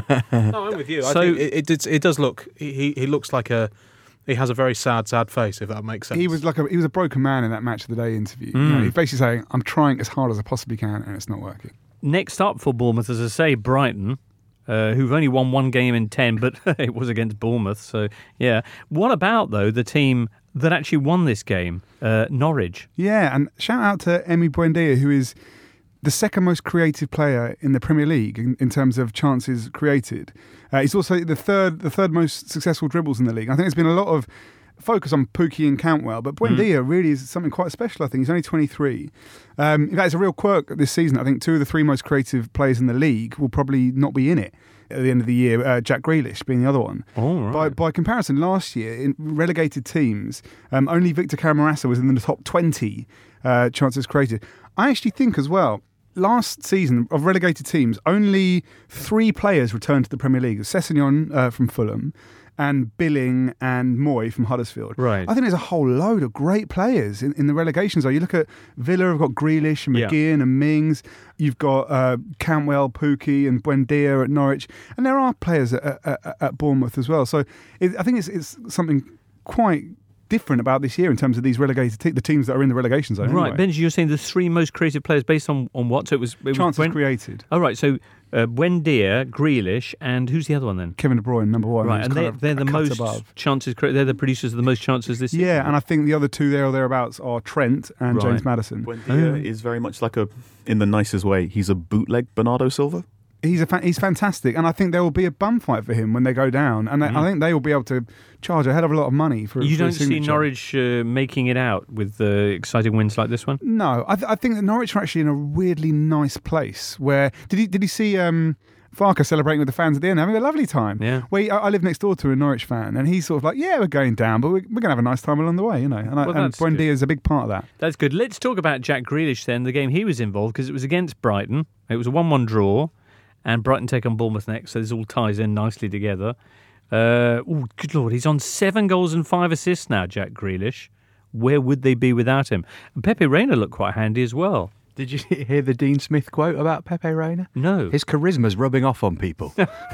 I'm with you. I think it does look. He looks like he has a very sad face, if that makes sense. He was a broken man in that Match of the Day interview. He's basically saying, I'm trying as hard as I possibly can and it's not working. Next up for Bournemouth, as I say, Brighton, who've only won 1 game in 10, but it was against Bournemouth. So, yeah. What about, though, the team that actually won this game, Norwich? Yeah, and shout out to Emi Buendia, who is the second most creative player in the Premier League in terms of chances created. He's also the third most successful dribbles in the league. I think there's been a lot of focus on Pukki and Cantwell, but Buendia really is something quite special, I think. He's only 23. In fact, it's a real quirk this season. I think 2 of the 3 most creative players in the league will probably not be in it at the end of the year, Jack Grealish being the other one. Oh, right. By comparison, last year, in relegated teams, only Victor Camarasa was in the top 20 chances created. I actually think as well, last season of relegated teams, only 3 players returned to the Premier League. Sessegnon from Fulham, and Billing and Moy from Huddersfield. Right. I think there's a whole load of great players in the relegation zone. You look at Villa, have got Grealish and McGinn and Mings. You've got Cantwell, Pukki and Buendia at Norwich. And there are players at Bournemouth as well. So I think it's something quite different about this year in terms of these relegated the teams that are in the relegation zone. Right, anyway. Benji, you're saying the 3 most creative players based on what? So it was chances created. Oh, right. So Buendia, Grealish, and who's the other one then? Kevin De Bruyne, number 1. Right, and they're the most chances created. They're the producers of the most chances this season. Yeah, and I think the other 2 there or thereabouts are Trent and James Maddison. Buendia is very much like in the nicest way, he's a bootleg Bernardo Silva. He's fantastic, and I think there will be a bum fight for him when they go down, and I think they will be able to charge a hell of a lot of money for. You for don't his see signature. Norwich making it out with exciting wins like this one? No, I think that Norwich are actually in a weirdly nice place. Where did he see Farker celebrating with the fans at the end, having a lovely time? Yeah. I live next door to a Norwich fan, and he's sort of like, yeah, we're going down, but we're going to have a nice time along the way, And Buendia is a big part of that. That's good. Let's talk about Jack Grealish then. The game he was involved because it was against Brighton. It was a 1-1 draw. And Brighton take on Bournemouth next, so this all ties in nicely together. Good Lord, he's on 7 goals and 5 assists now, Jack Grealish. Where would they be without him? And Pepe Reina looked quite handy as well. Did you hear the Dean Smith quote about Pepe Reina? No. His charisma's rubbing off on people.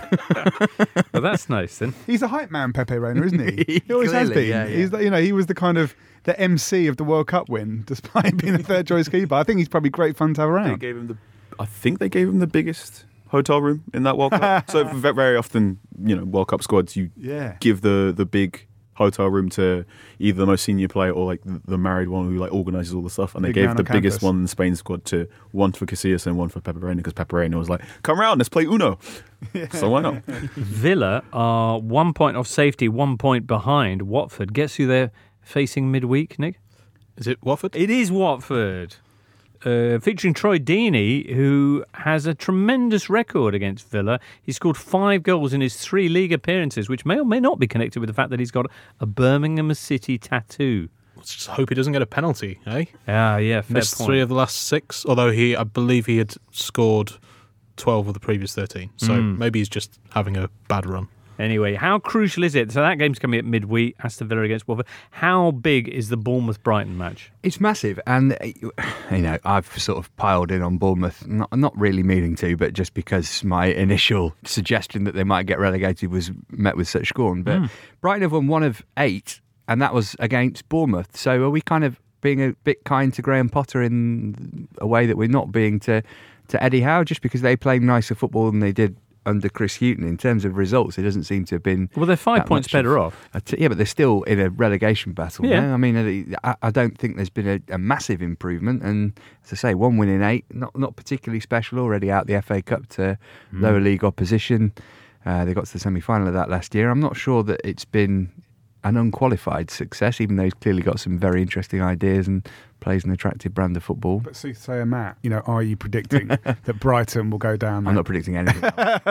Well, that's nice then. He's a hype man, Pepe Reina, isn't he? He always has Clearly, been. yeah. He was the kind of the MC of the World Cup win, despite being a third choice keeper. I think he's probably great fun to have around. I think they gave him the biggest hotel room in that World Cup. So very often, World Cup squads, you give the big hotel room to either the most senior player or like the married one who like organises all the stuff, and they Big gave man the on biggest campus. one in the Spain squad to one for Casillas and one for Pepe Reina, because Pepe Reina was like, come round, let's play Uno. So why not? Villa are 1 point off safety, 1 point behind Watford. Guess who they're facing midweek, Nick? Is it Watford? It is Watford. Featuring Troy Deeney, who has a tremendous record against Villa. He scored 5 goals in his 3 league appearances, which may or may not be connected with the fact that he's got a Birmingham City tattoo. Let's just hope he doesn't get a penalty, eh? Yeah, fair Missed point. 3 of the last 6, although I believe he had scored 12 of the previous 13. So maybe he's just having a bad run. Anyway, how crucial is it? So that game's coming at midweek, Aston Villa against Watford. How big is the Bournemouth-Brighton match? It's massive, and I've sort of piled in on Bournemouth, not really meaning to, but just because my initial suggestion that they might get relegated was met with such scorn. But Brighton have won 1 of 8, and that was against Bournemouth. So are we kind of being a bit kind to Graham Potter in a way that we're not being to Eddie Howe, just because they play nicer football than they did under Chris Hughton? In terms of results, it doesn't seem to have been. Well, they're 5 points better off. Yeah, but they're still in a relegation battle. Yeah. No? I mean, I don't think there's been a massive improvement. And as I say, 1 win in 8, not particularly special. Already out the FA Cup to lower league opposition. They got to the semi-final of that last year. I'm not sure that it's been an unqualified success, even though he's clearly got some very interesting ideas and plays an attractive brand of football. But soothsayer Matt, are you predicting that Brighton will go down? I'm not predicting anything.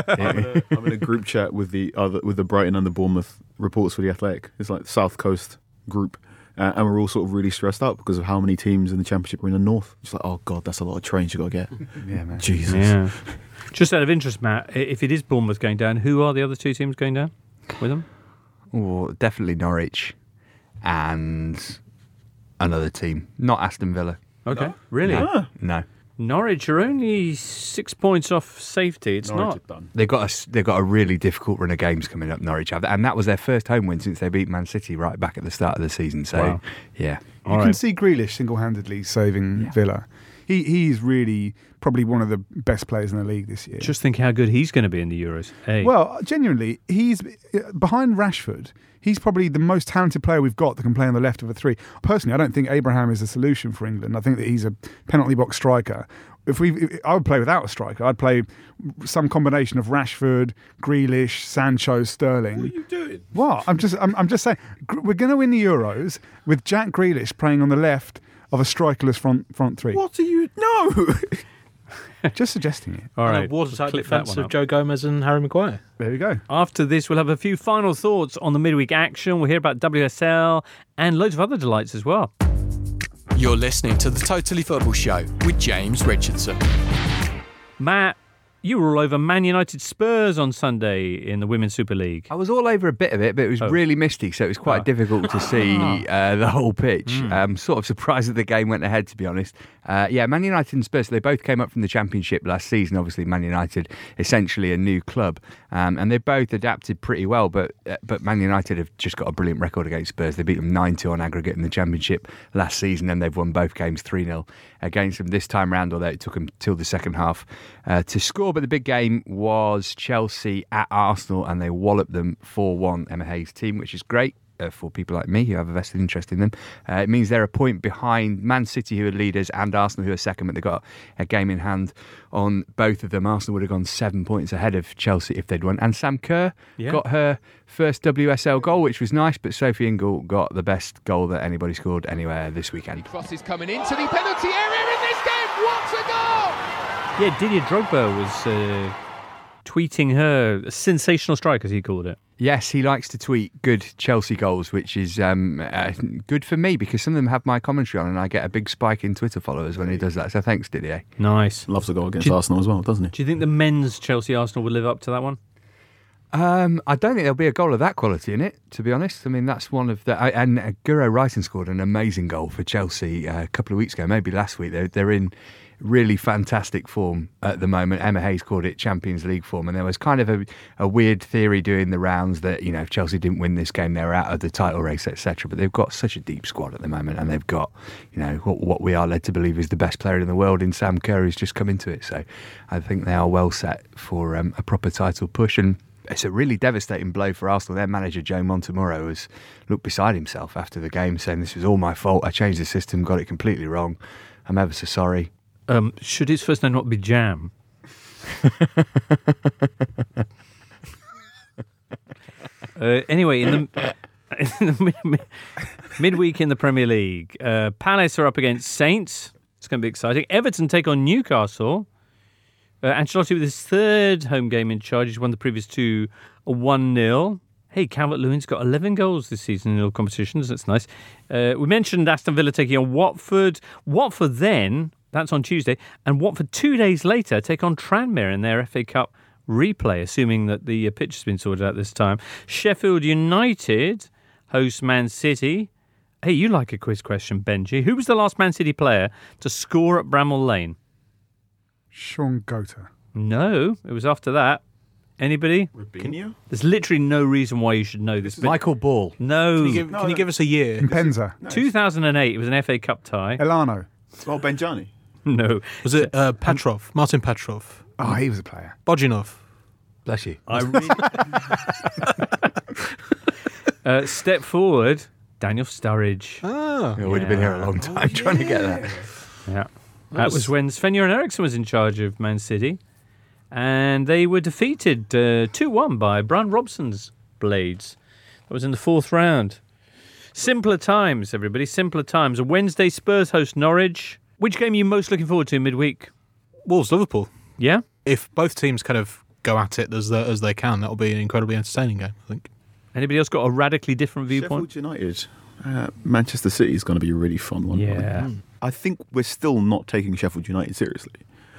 I'm in a group chat with the Brighton and the Bournemouth reports for the Athletic. It's like South Coast group, and we're all sort of really stressed out because of how many teams in the Championship are in the North. It's like, oh god, that's a lot of trains you got to get. Yeah, man. Jesus. Yeah. Just out of interest, Matt, if it is Bournemouth going down, who are the other 2 teams going down with them? Oh, definitely Norwich and another team. Not Aston Villa. Okay. No? Really? No. No. Norwich are only 6 points off safety. It's Norwich not. are done. They've got a really difficult run of games coming up, Norwich have, and that was their first home win since they beat Man City right back at the start of the season. So, Wow. yeah. You can see Grealish single-handedly saving Villa. He's really probably one of the best players in the league this year. Just think how good he's going to be in the Euros. Hey. Well, genuinely, he's behind Rashford. He's probably the most talented player we've got that can play on the left of a 3. Personally, I don't think Abraham is a solution for England. I think that he's a penalty box striker. I would play without a striker. I'd play some combination of Rashford, Grealish, Sancho, Sterling. What are you doing? What? I'm just saying we're going to win the Euros with Jack Grealish playing on the left of a strikerless front 3. What are you? No. Just suggesting it. All And right. a watertight clip that defence one of up. Joe Gomez and Harry Maguire. There we go. After this, we'll have a few final thoughts on the midweek action. We'll hear about WSL and loads of other delights as well. You're listening to the Totally Football Show with James Richardson. Matt, you were all over Man United Spurs on Sunday in the Women's Super League. I was all over a bit of it, but it was really misty, so it was quite difficult to see the whole pitch. Sort of surprised that the game went ahead, to be honest. Man United and Spurs, they both came up from the Championship last season. Obviously, Man United, essentially a new club, and they both adapted pretty well, but Man United have just got a brilliant record against Spurs. They beat them 9-2 on aggregate in the Championship last season, and they've won both games 3-0 against them this time round, although it took them till the second half to score. But the big game was Chelsea at Arsenal, and they walloped them 4-1, Emma Hayes' team, which is great for people like me who have a vested interest in them. It means they're a point behind Man City, who are leaders, and Arsenal, who are second, but they've got a game in hand on both of them. Arsenal would have gone 7 points ahead of Chelsea if they'd won. And Sam Kerr got her first WSL goal, which was nice, but Sophie Ingle got the best goal that anybody scored anywhere this weekend. Cross is coming into the penalty area in this game. What a goal! Yeah, Didier Drogba was tweeting her a sensational strike, as he called it. Yes, he likes to tweet good Chelsea goals, which is good for me because some of them have my commentary on, and I get a big spike in Twitter followers when he does that. So thanks, Didier. Nice. Loves to go against Arsenal as well, doesn't he? Do you think the men's Chelsea Arsenal will live up to that one? I don't think there'll be a goal of that quality in it, to be honest. I mean, that's one of the... And Guro Reiten scored an amazing goal for Chelsea a couple of weeks ago, maybe last week. They're in really fantastic form at the moment. Emma Hayes called it Champions League form, and there was kind of a weird theory doing the rounds that, if Chelsea didn't win this game, they're out of the title race, etc. But they've got such a deep squad at the moment, and they've got, what we are led to believe is the best player in the world in Sam Kerr, who's just come into it. So I think they are well set for a proper title push. And it's a really devastating blow for Arsenal. Their manager, Joe Montemurro, has looked beside himself after the game, saying this was all my fault. I changed the system, got it completely wrong. I'm ever so sorry. Should his first name not be Jam? Anyway, in the midweek in the Premier League, Palace are up against Saints. It's going to be exciting. Everton take on Newcastle. Ancelotti with his third home game in charge. He's won the previous two 1-0. Hey, Calvert-Lewin's got 11 goals this season in all competitions. That's nice. We mentioned Aston Villa taking on Watford. Watford then, that's on Tuesday, and Watford 2 days later take on Tranmere in their FA Cup replay, assuming that the pitch has been sorted out this time. Sheffield United host Man City. Hey, you like a quiz question, Benji. Who was the last Man City player to score at Bramall Lane? Sean Gota. No, it was after that. Anybody? Robinho? There's literally no reason why you should know this. Michael Ball. No. Can you give us a year? Penza. 2008, it was an FA Cup tie. Elano. Oh, Benjani. No. Was it Petrov? Martin Petrov? Oh, he was a player. Bojinov? Bless you. Step forward, Daniel Sturridge. Ah. Yeah, we'd have been here a long time trying to get that. Yeah. That was when Sven-Göran Eriksson was in charge of Man City. And they were defeated 2-1 by Brian Robson's Blades. That was in the fourth round. Simpler times, everybody. Simpler times. A Wednesday, Spurs host Norwich. Which game are you most looking forward to midweek? Wolves, Liverpool. Yeah? If both teams kind of go at it as they can, that'll be an incredibly entertaining game, I think. Anybody else got a radically different viewpoint? Sheffield United. Manchester City is going to be a really fun one. Yeah. I think we're still not taking Sheffield United seriously.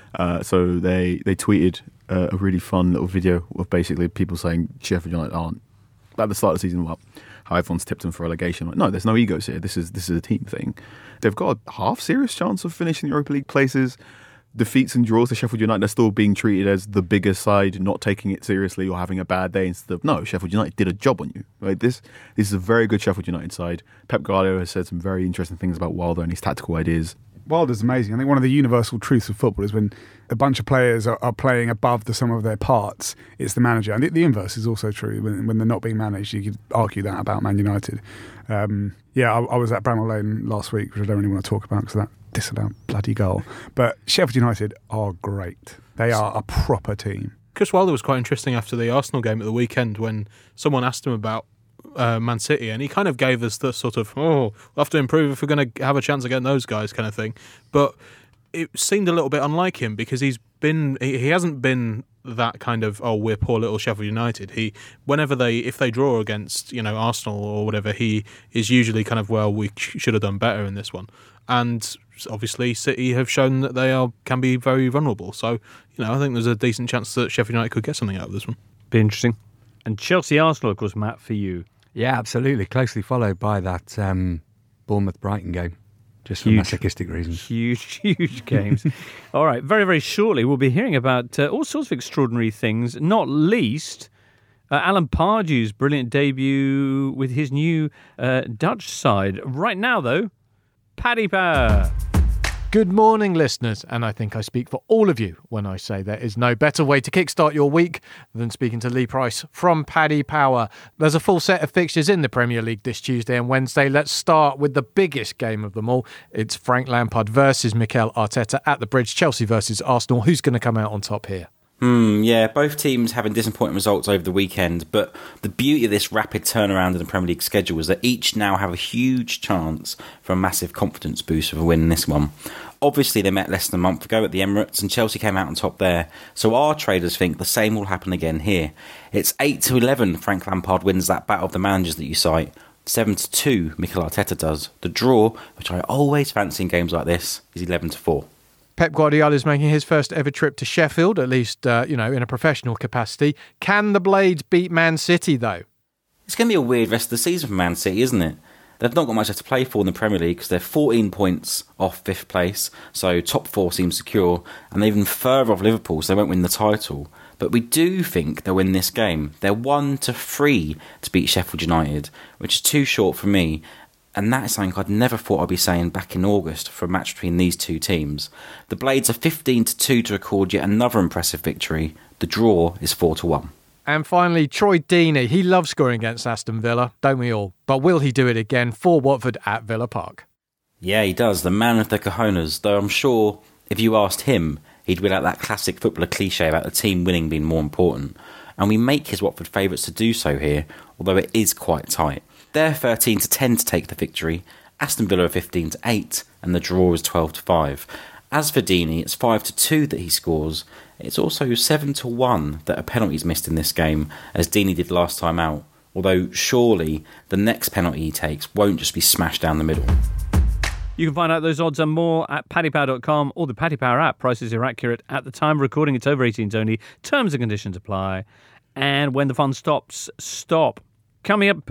So they tweeted a really fun little video of basically people saying Sheffield United aren't, at the start of the season, well, how everyone's tipped them for relegation. Like, no, there's no egos here. This is a team thing. They've got a half-serious chance of finishing Europa League places. Defeats and draws to Sheffield United, they're still being treated as the bigger side, not taking it seriously or having a bad day instead of, no, Sheffield United did a job on you. Right? This is a very good Sheffield United side. Pep Guardiola has said some very interesting things about Wilder and his tactical ideas. Wilder's amazing. I think one of the universal truths of football is when a bunch of players are playing above the sum of their parts, it's the manager. And the inverse is also true. When they're not being managed, you could argue that about Man United. I was at Bramall Lane last week, which I don't really want to talk about because of that disallowed bloody goal. But Sheffield United are great. They are a proper team. Chris Wilder was quite interesting after the Arsenal game at the weekend when someone asked him about Man City, and he kind of gave us the sort of, we'll have to improve if we're going to have a chance against those guys kind of thing. But it seemed a little bit unlike him because he hasn't been that kind of, we're poor little Sheffield United. If they draw against, Arsenal or whatever, he is usually kind of, we should have done better in this one. And obviously City have shown that they can be very vulnerable. So, I think there's a decent chance that Sheffield United could get something out of this one. Be interesting. And Chelsea-Arsenal, of course, Matt, for you. Yeah, absolutely. Closely followed by that Bournemouth-Brighton game, just for masochistic reasons. Huge games. All right, very, very shortly we'll be hearing about all sorts of extraordinary things, not least Alan Pardew's brilliant debut with his new Dutch side. Right now, though, Paddy Power. Good morning, listeners, and I think I speak for all of you when I say there is no better way to kickstart your week than speaking to Lee Price from Paddy Power. There's a full set of fixtures in the Premier League this Tuesday and Wednesday. Let's start with the biggest game of them all. It's Frank Lampard versus Mikel Arteta at the Bridge. Chelsea versus Arsenal. Who's going to come out on top here? Yeah, both teams having disappointing results over the weekend, but the beauty of this rapid turnaround in the Premier League schedule is that each now have a huge chance for a massive confidence boost for winning this one. Obviously, they met less than a month ago at the Emirates, and Chelsea came out on top there, so our traders think the same will happen again here. It's 8-11 Frank Lampard wins that battle of the managers that you cite. 7-2 Mikel Arteta does. The draw, which I always fancy in games like this, is 11-4. Pep Guardiola is making his first ever trip to Sheffield, at least, in a professional capacity. Can the Blades beat Man City, though? It's going to be a weird rest of the season for Man City, isn't it? They've not got much left to play for in the Premier League because they're 14 points off 5th place, so top 4 seems secure, and they're even further off Liverpool, so they won't win the title. But we do think they'll win this game. They're 1-3 to beat Sheffield United, which is too short for me. And that is something I'd never thought I'd be saying back in August for a match between these two teams. The Blades are 15-2 to record yet another impressive victory. The draw is 4-1. And finally, Troy Deeney. He loves scoring against Aston Villa, don't we all? But will he do it again for Watford at Villa Park? Yeah, he does. The man with the cojones. Though I'm sure if you asked him, he'd win out that classic footballer cliche about the team winning being more important. And we make his Watford favourites to do so here, although it is quite tight. They're 13-10 to take the victory. Aston Villa are 15-8, and the draw is 12-5. As for Deeney, it's 5-2 that he scores. It's also 7-1 that a penalty's missed in this game, as Deeney did last time out. Although surely the next penalty he takes won't just be smashed down the middle. You can find out those odds and more at paddypower.com or the Paddy Power app. Prices are accurate at the time of recording. It's over 18s only. Terms and conditions apply. And when the fun stops, stop. Coming up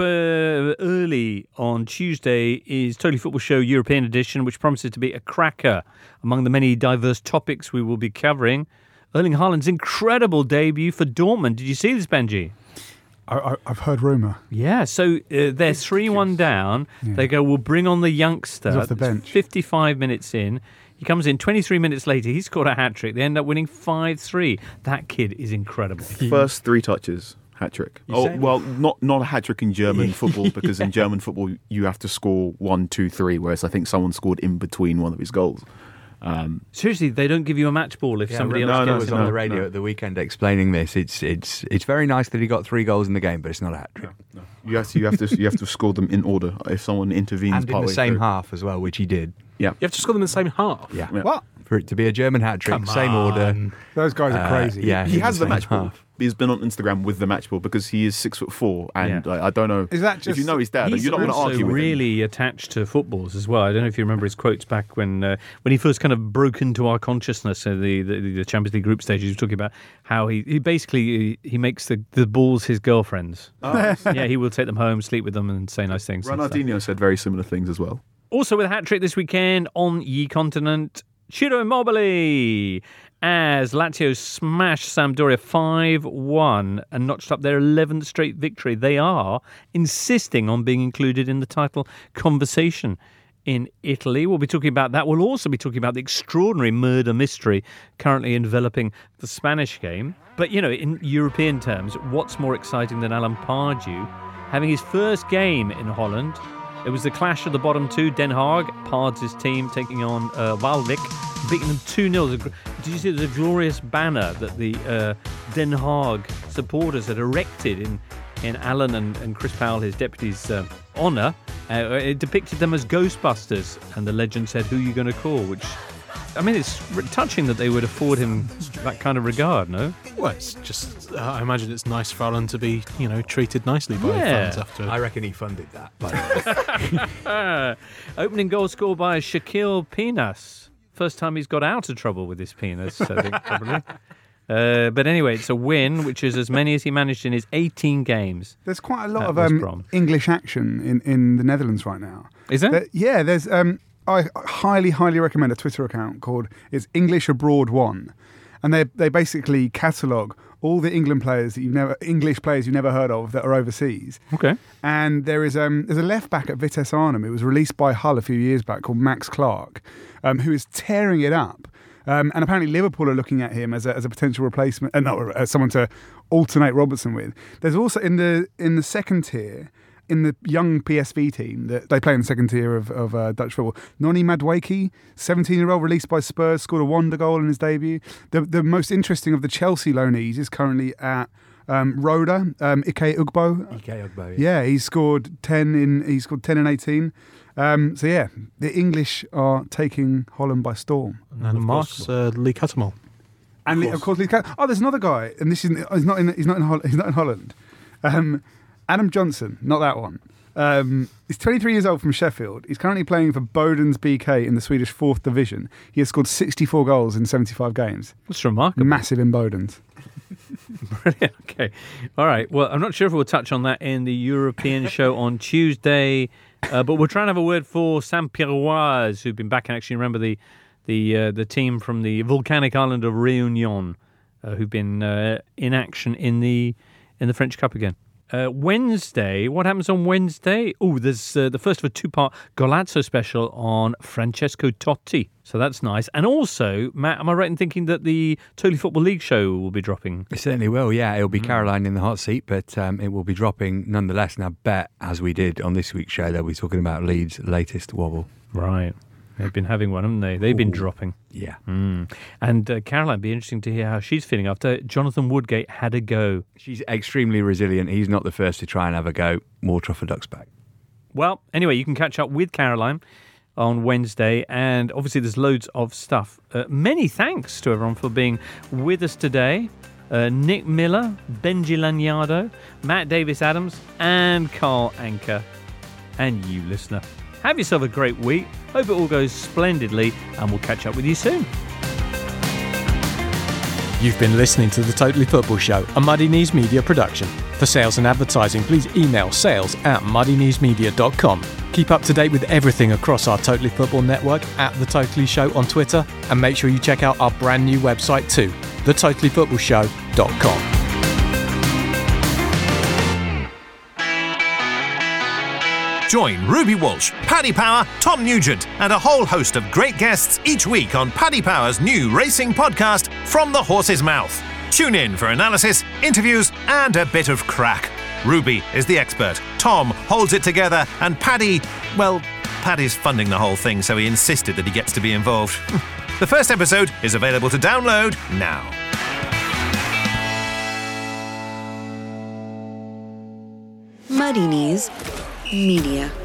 early on Tuesday is Totally Football Show European Edition, which promises to be a cracker. Among the many diverse topics we will be covering, Erling Haaland's incredible debut for Dortmund. Did you see this, Benji? I've heard rumour. Yeah, so they're 3-1 down. Yeah. They go, we'll bring on the youngster. He's off the bench. 55 minutes in. He comes in 23 minutes later. He scored a hat-trick. They end up winning 5-3. That kid is incredible. First 3 touches, hat-trick. Well, not a hat-trick in German football, because in German football you have to score 1, 2, 3, whereas I think someone scored in between one of his goals. Seriously, they don't give you a match ball if somebody else was on the radio at the weekend explaining this. It's very nice that he got 3 goals in the game, but it's not a hat-trick. No. You have to score them in order. If someone intervenes and in the same half as well, which he did. Yeah, you have to score them in the same half. Yeah. What? For it to be a German hat-trick, same order. Those guys are crazy. Yeah, he has the match ball. He's been on Instagram with the match ball because he is 6'4", and I don't know. Is that just, if you know his dad, you're not going to argue with him. He's really attached to footballs as well. I don't know if you remember his quotes back when he first kind of broke into our consciousness at the Champions League group stage. He was talking about how he basically makes the balls his girlfriends. Oh. Yeah, he will take them home, sleep with them, and say nice things. Ronaldinho said very similar things as well. Also with a hat-trick this weekend on Ye Continent, Ciro Immobile, as Lazio smashed Sampdoria 5-1 and notched up their 11th straight victory. They are insisting on being included in the title conversation in Italy. We'll be talking about that. We'll also be talking about the extraordinary murder mystery currently enveloping the Spanish game. But, you know, in European terms, what's more exciting than Alan Pardew having his first game in Holland? It was the clash of the bottom two, Den Haag, Pards' team taking on Waalwijk, beating them 2-0. Did you see there was a glorious banner that the Den Haag supporters had erected in Alan and Chris Powell, his deputy's honour? It depicted them as Ghostbusters, and the legend said, "Who are you going to call?" Which, I mean, it's touching that they would afford him that kind of regard, no? Well, it's just, I imagine it's nice for Alan to be, treated nicely by fans after. I reckon he funded that, by the way. Opening goal scored by Shaquille Penas. First time he's got out of trouble with his penis, I think, probably. But anyway, it's a win, which is as many as he managed in his 18 games. There's quite a lot of English action in the Netherlands right now. Is there? Yeah, there's... I highly recommend a Twitter account called It's English Abroad One, and they basically catalogue all the English players you've never heard of that are overseas. Okay. And there's a left back at Vitesse Arnhem. It was released by Hull a few years back called Max Clark, who is tearing it up. And apparently Liverpool are looking at him as a potential replacement, as someone to alternate Robertson with. There's also in the second tier. In the young PSV team that they play in the second tier of Dutch football, Noni Madueke, 17-year-old, released by Spurs, scored a wonder goal in his debut. The most interesting of the Chelsea loanees is currently at Roda, Ike Ugbo. Yeah, he scored 10 in 18. So yeah, the English are taking Holland by storm. And of course, Lee Cattermole. And of course, Lee Cattermole. Oh, there's another guy, and he's not in Holland. Adam Johnson, not that one. He's 23 years old from Sheffield. He's currently playing for Bodens BK in the Swedish 4th Division. He has scored 64 goals in 75 games. That's remarkable. Massive in Bodens. Brilliant. Okay. All right. Well, I'm not sure if we'll touch on that in the European show on Tuesday, but we're trying to have a word for Saint-Pierrois, who've been back in action. Remember the team from the volcanic island of Réunion, who've been in action in the French Cup again. Wednesday, what happens on Wednesday? Oh, there's the first of a 2-part Golazzo special on Francesco Totti. So that's nice. And also, Matt, am I right in thinking that the Totally Football League show will be dropping? It certainly will, yeah. It'll be Caroline in the hot seat, but it will be dropping nonetheless. And I bet, as we did on this week's show, they'll be talking about Leeds' latest wobble. Right. They've been having one, haven't they? They've been dropping. Yeah. And Caroline, be interesting to hear how she's feeling after Jonathan Woodgate had a go. She's extremely resilient. He's not the first to try and have a go. More Trafford Ducks back. Well, anyway, you can catch up with Caroline on Wednesday, and obviously there's loads of stuff. Many thanks to everyone for being with us today. Nick Miller, Benji Lanyardo, Matt Davis-Adams, and Carl Anker. And you, listener. Have yourself a great week. Hope it all goes splendidly, and we'll catch up with you soon. You've been listening to The Totally Football Show, a Muddy Knees Media production. For sales and advertising, please email sales@muddykneesmedia.com. Keep up to date with everything across our Totally Football network at The Totally Show on Twitter, and make sure you check out our brand new website too, thetotallyfootballshow.com. Join Ruby Walsh, Paddy Power, Tom Nugent, and a whole host of great guests each week on Paddy Power's new racing podcast, From the Horse's Mouth. Tune in for analysis, interviews, and a bit of crack. Ruby is the expert, Tom holds it together, and Paddy, well, Paddy's funding the whole thing, so he insisted that he gets to be involved. The first episode is available to download now. Muddy Knees Media.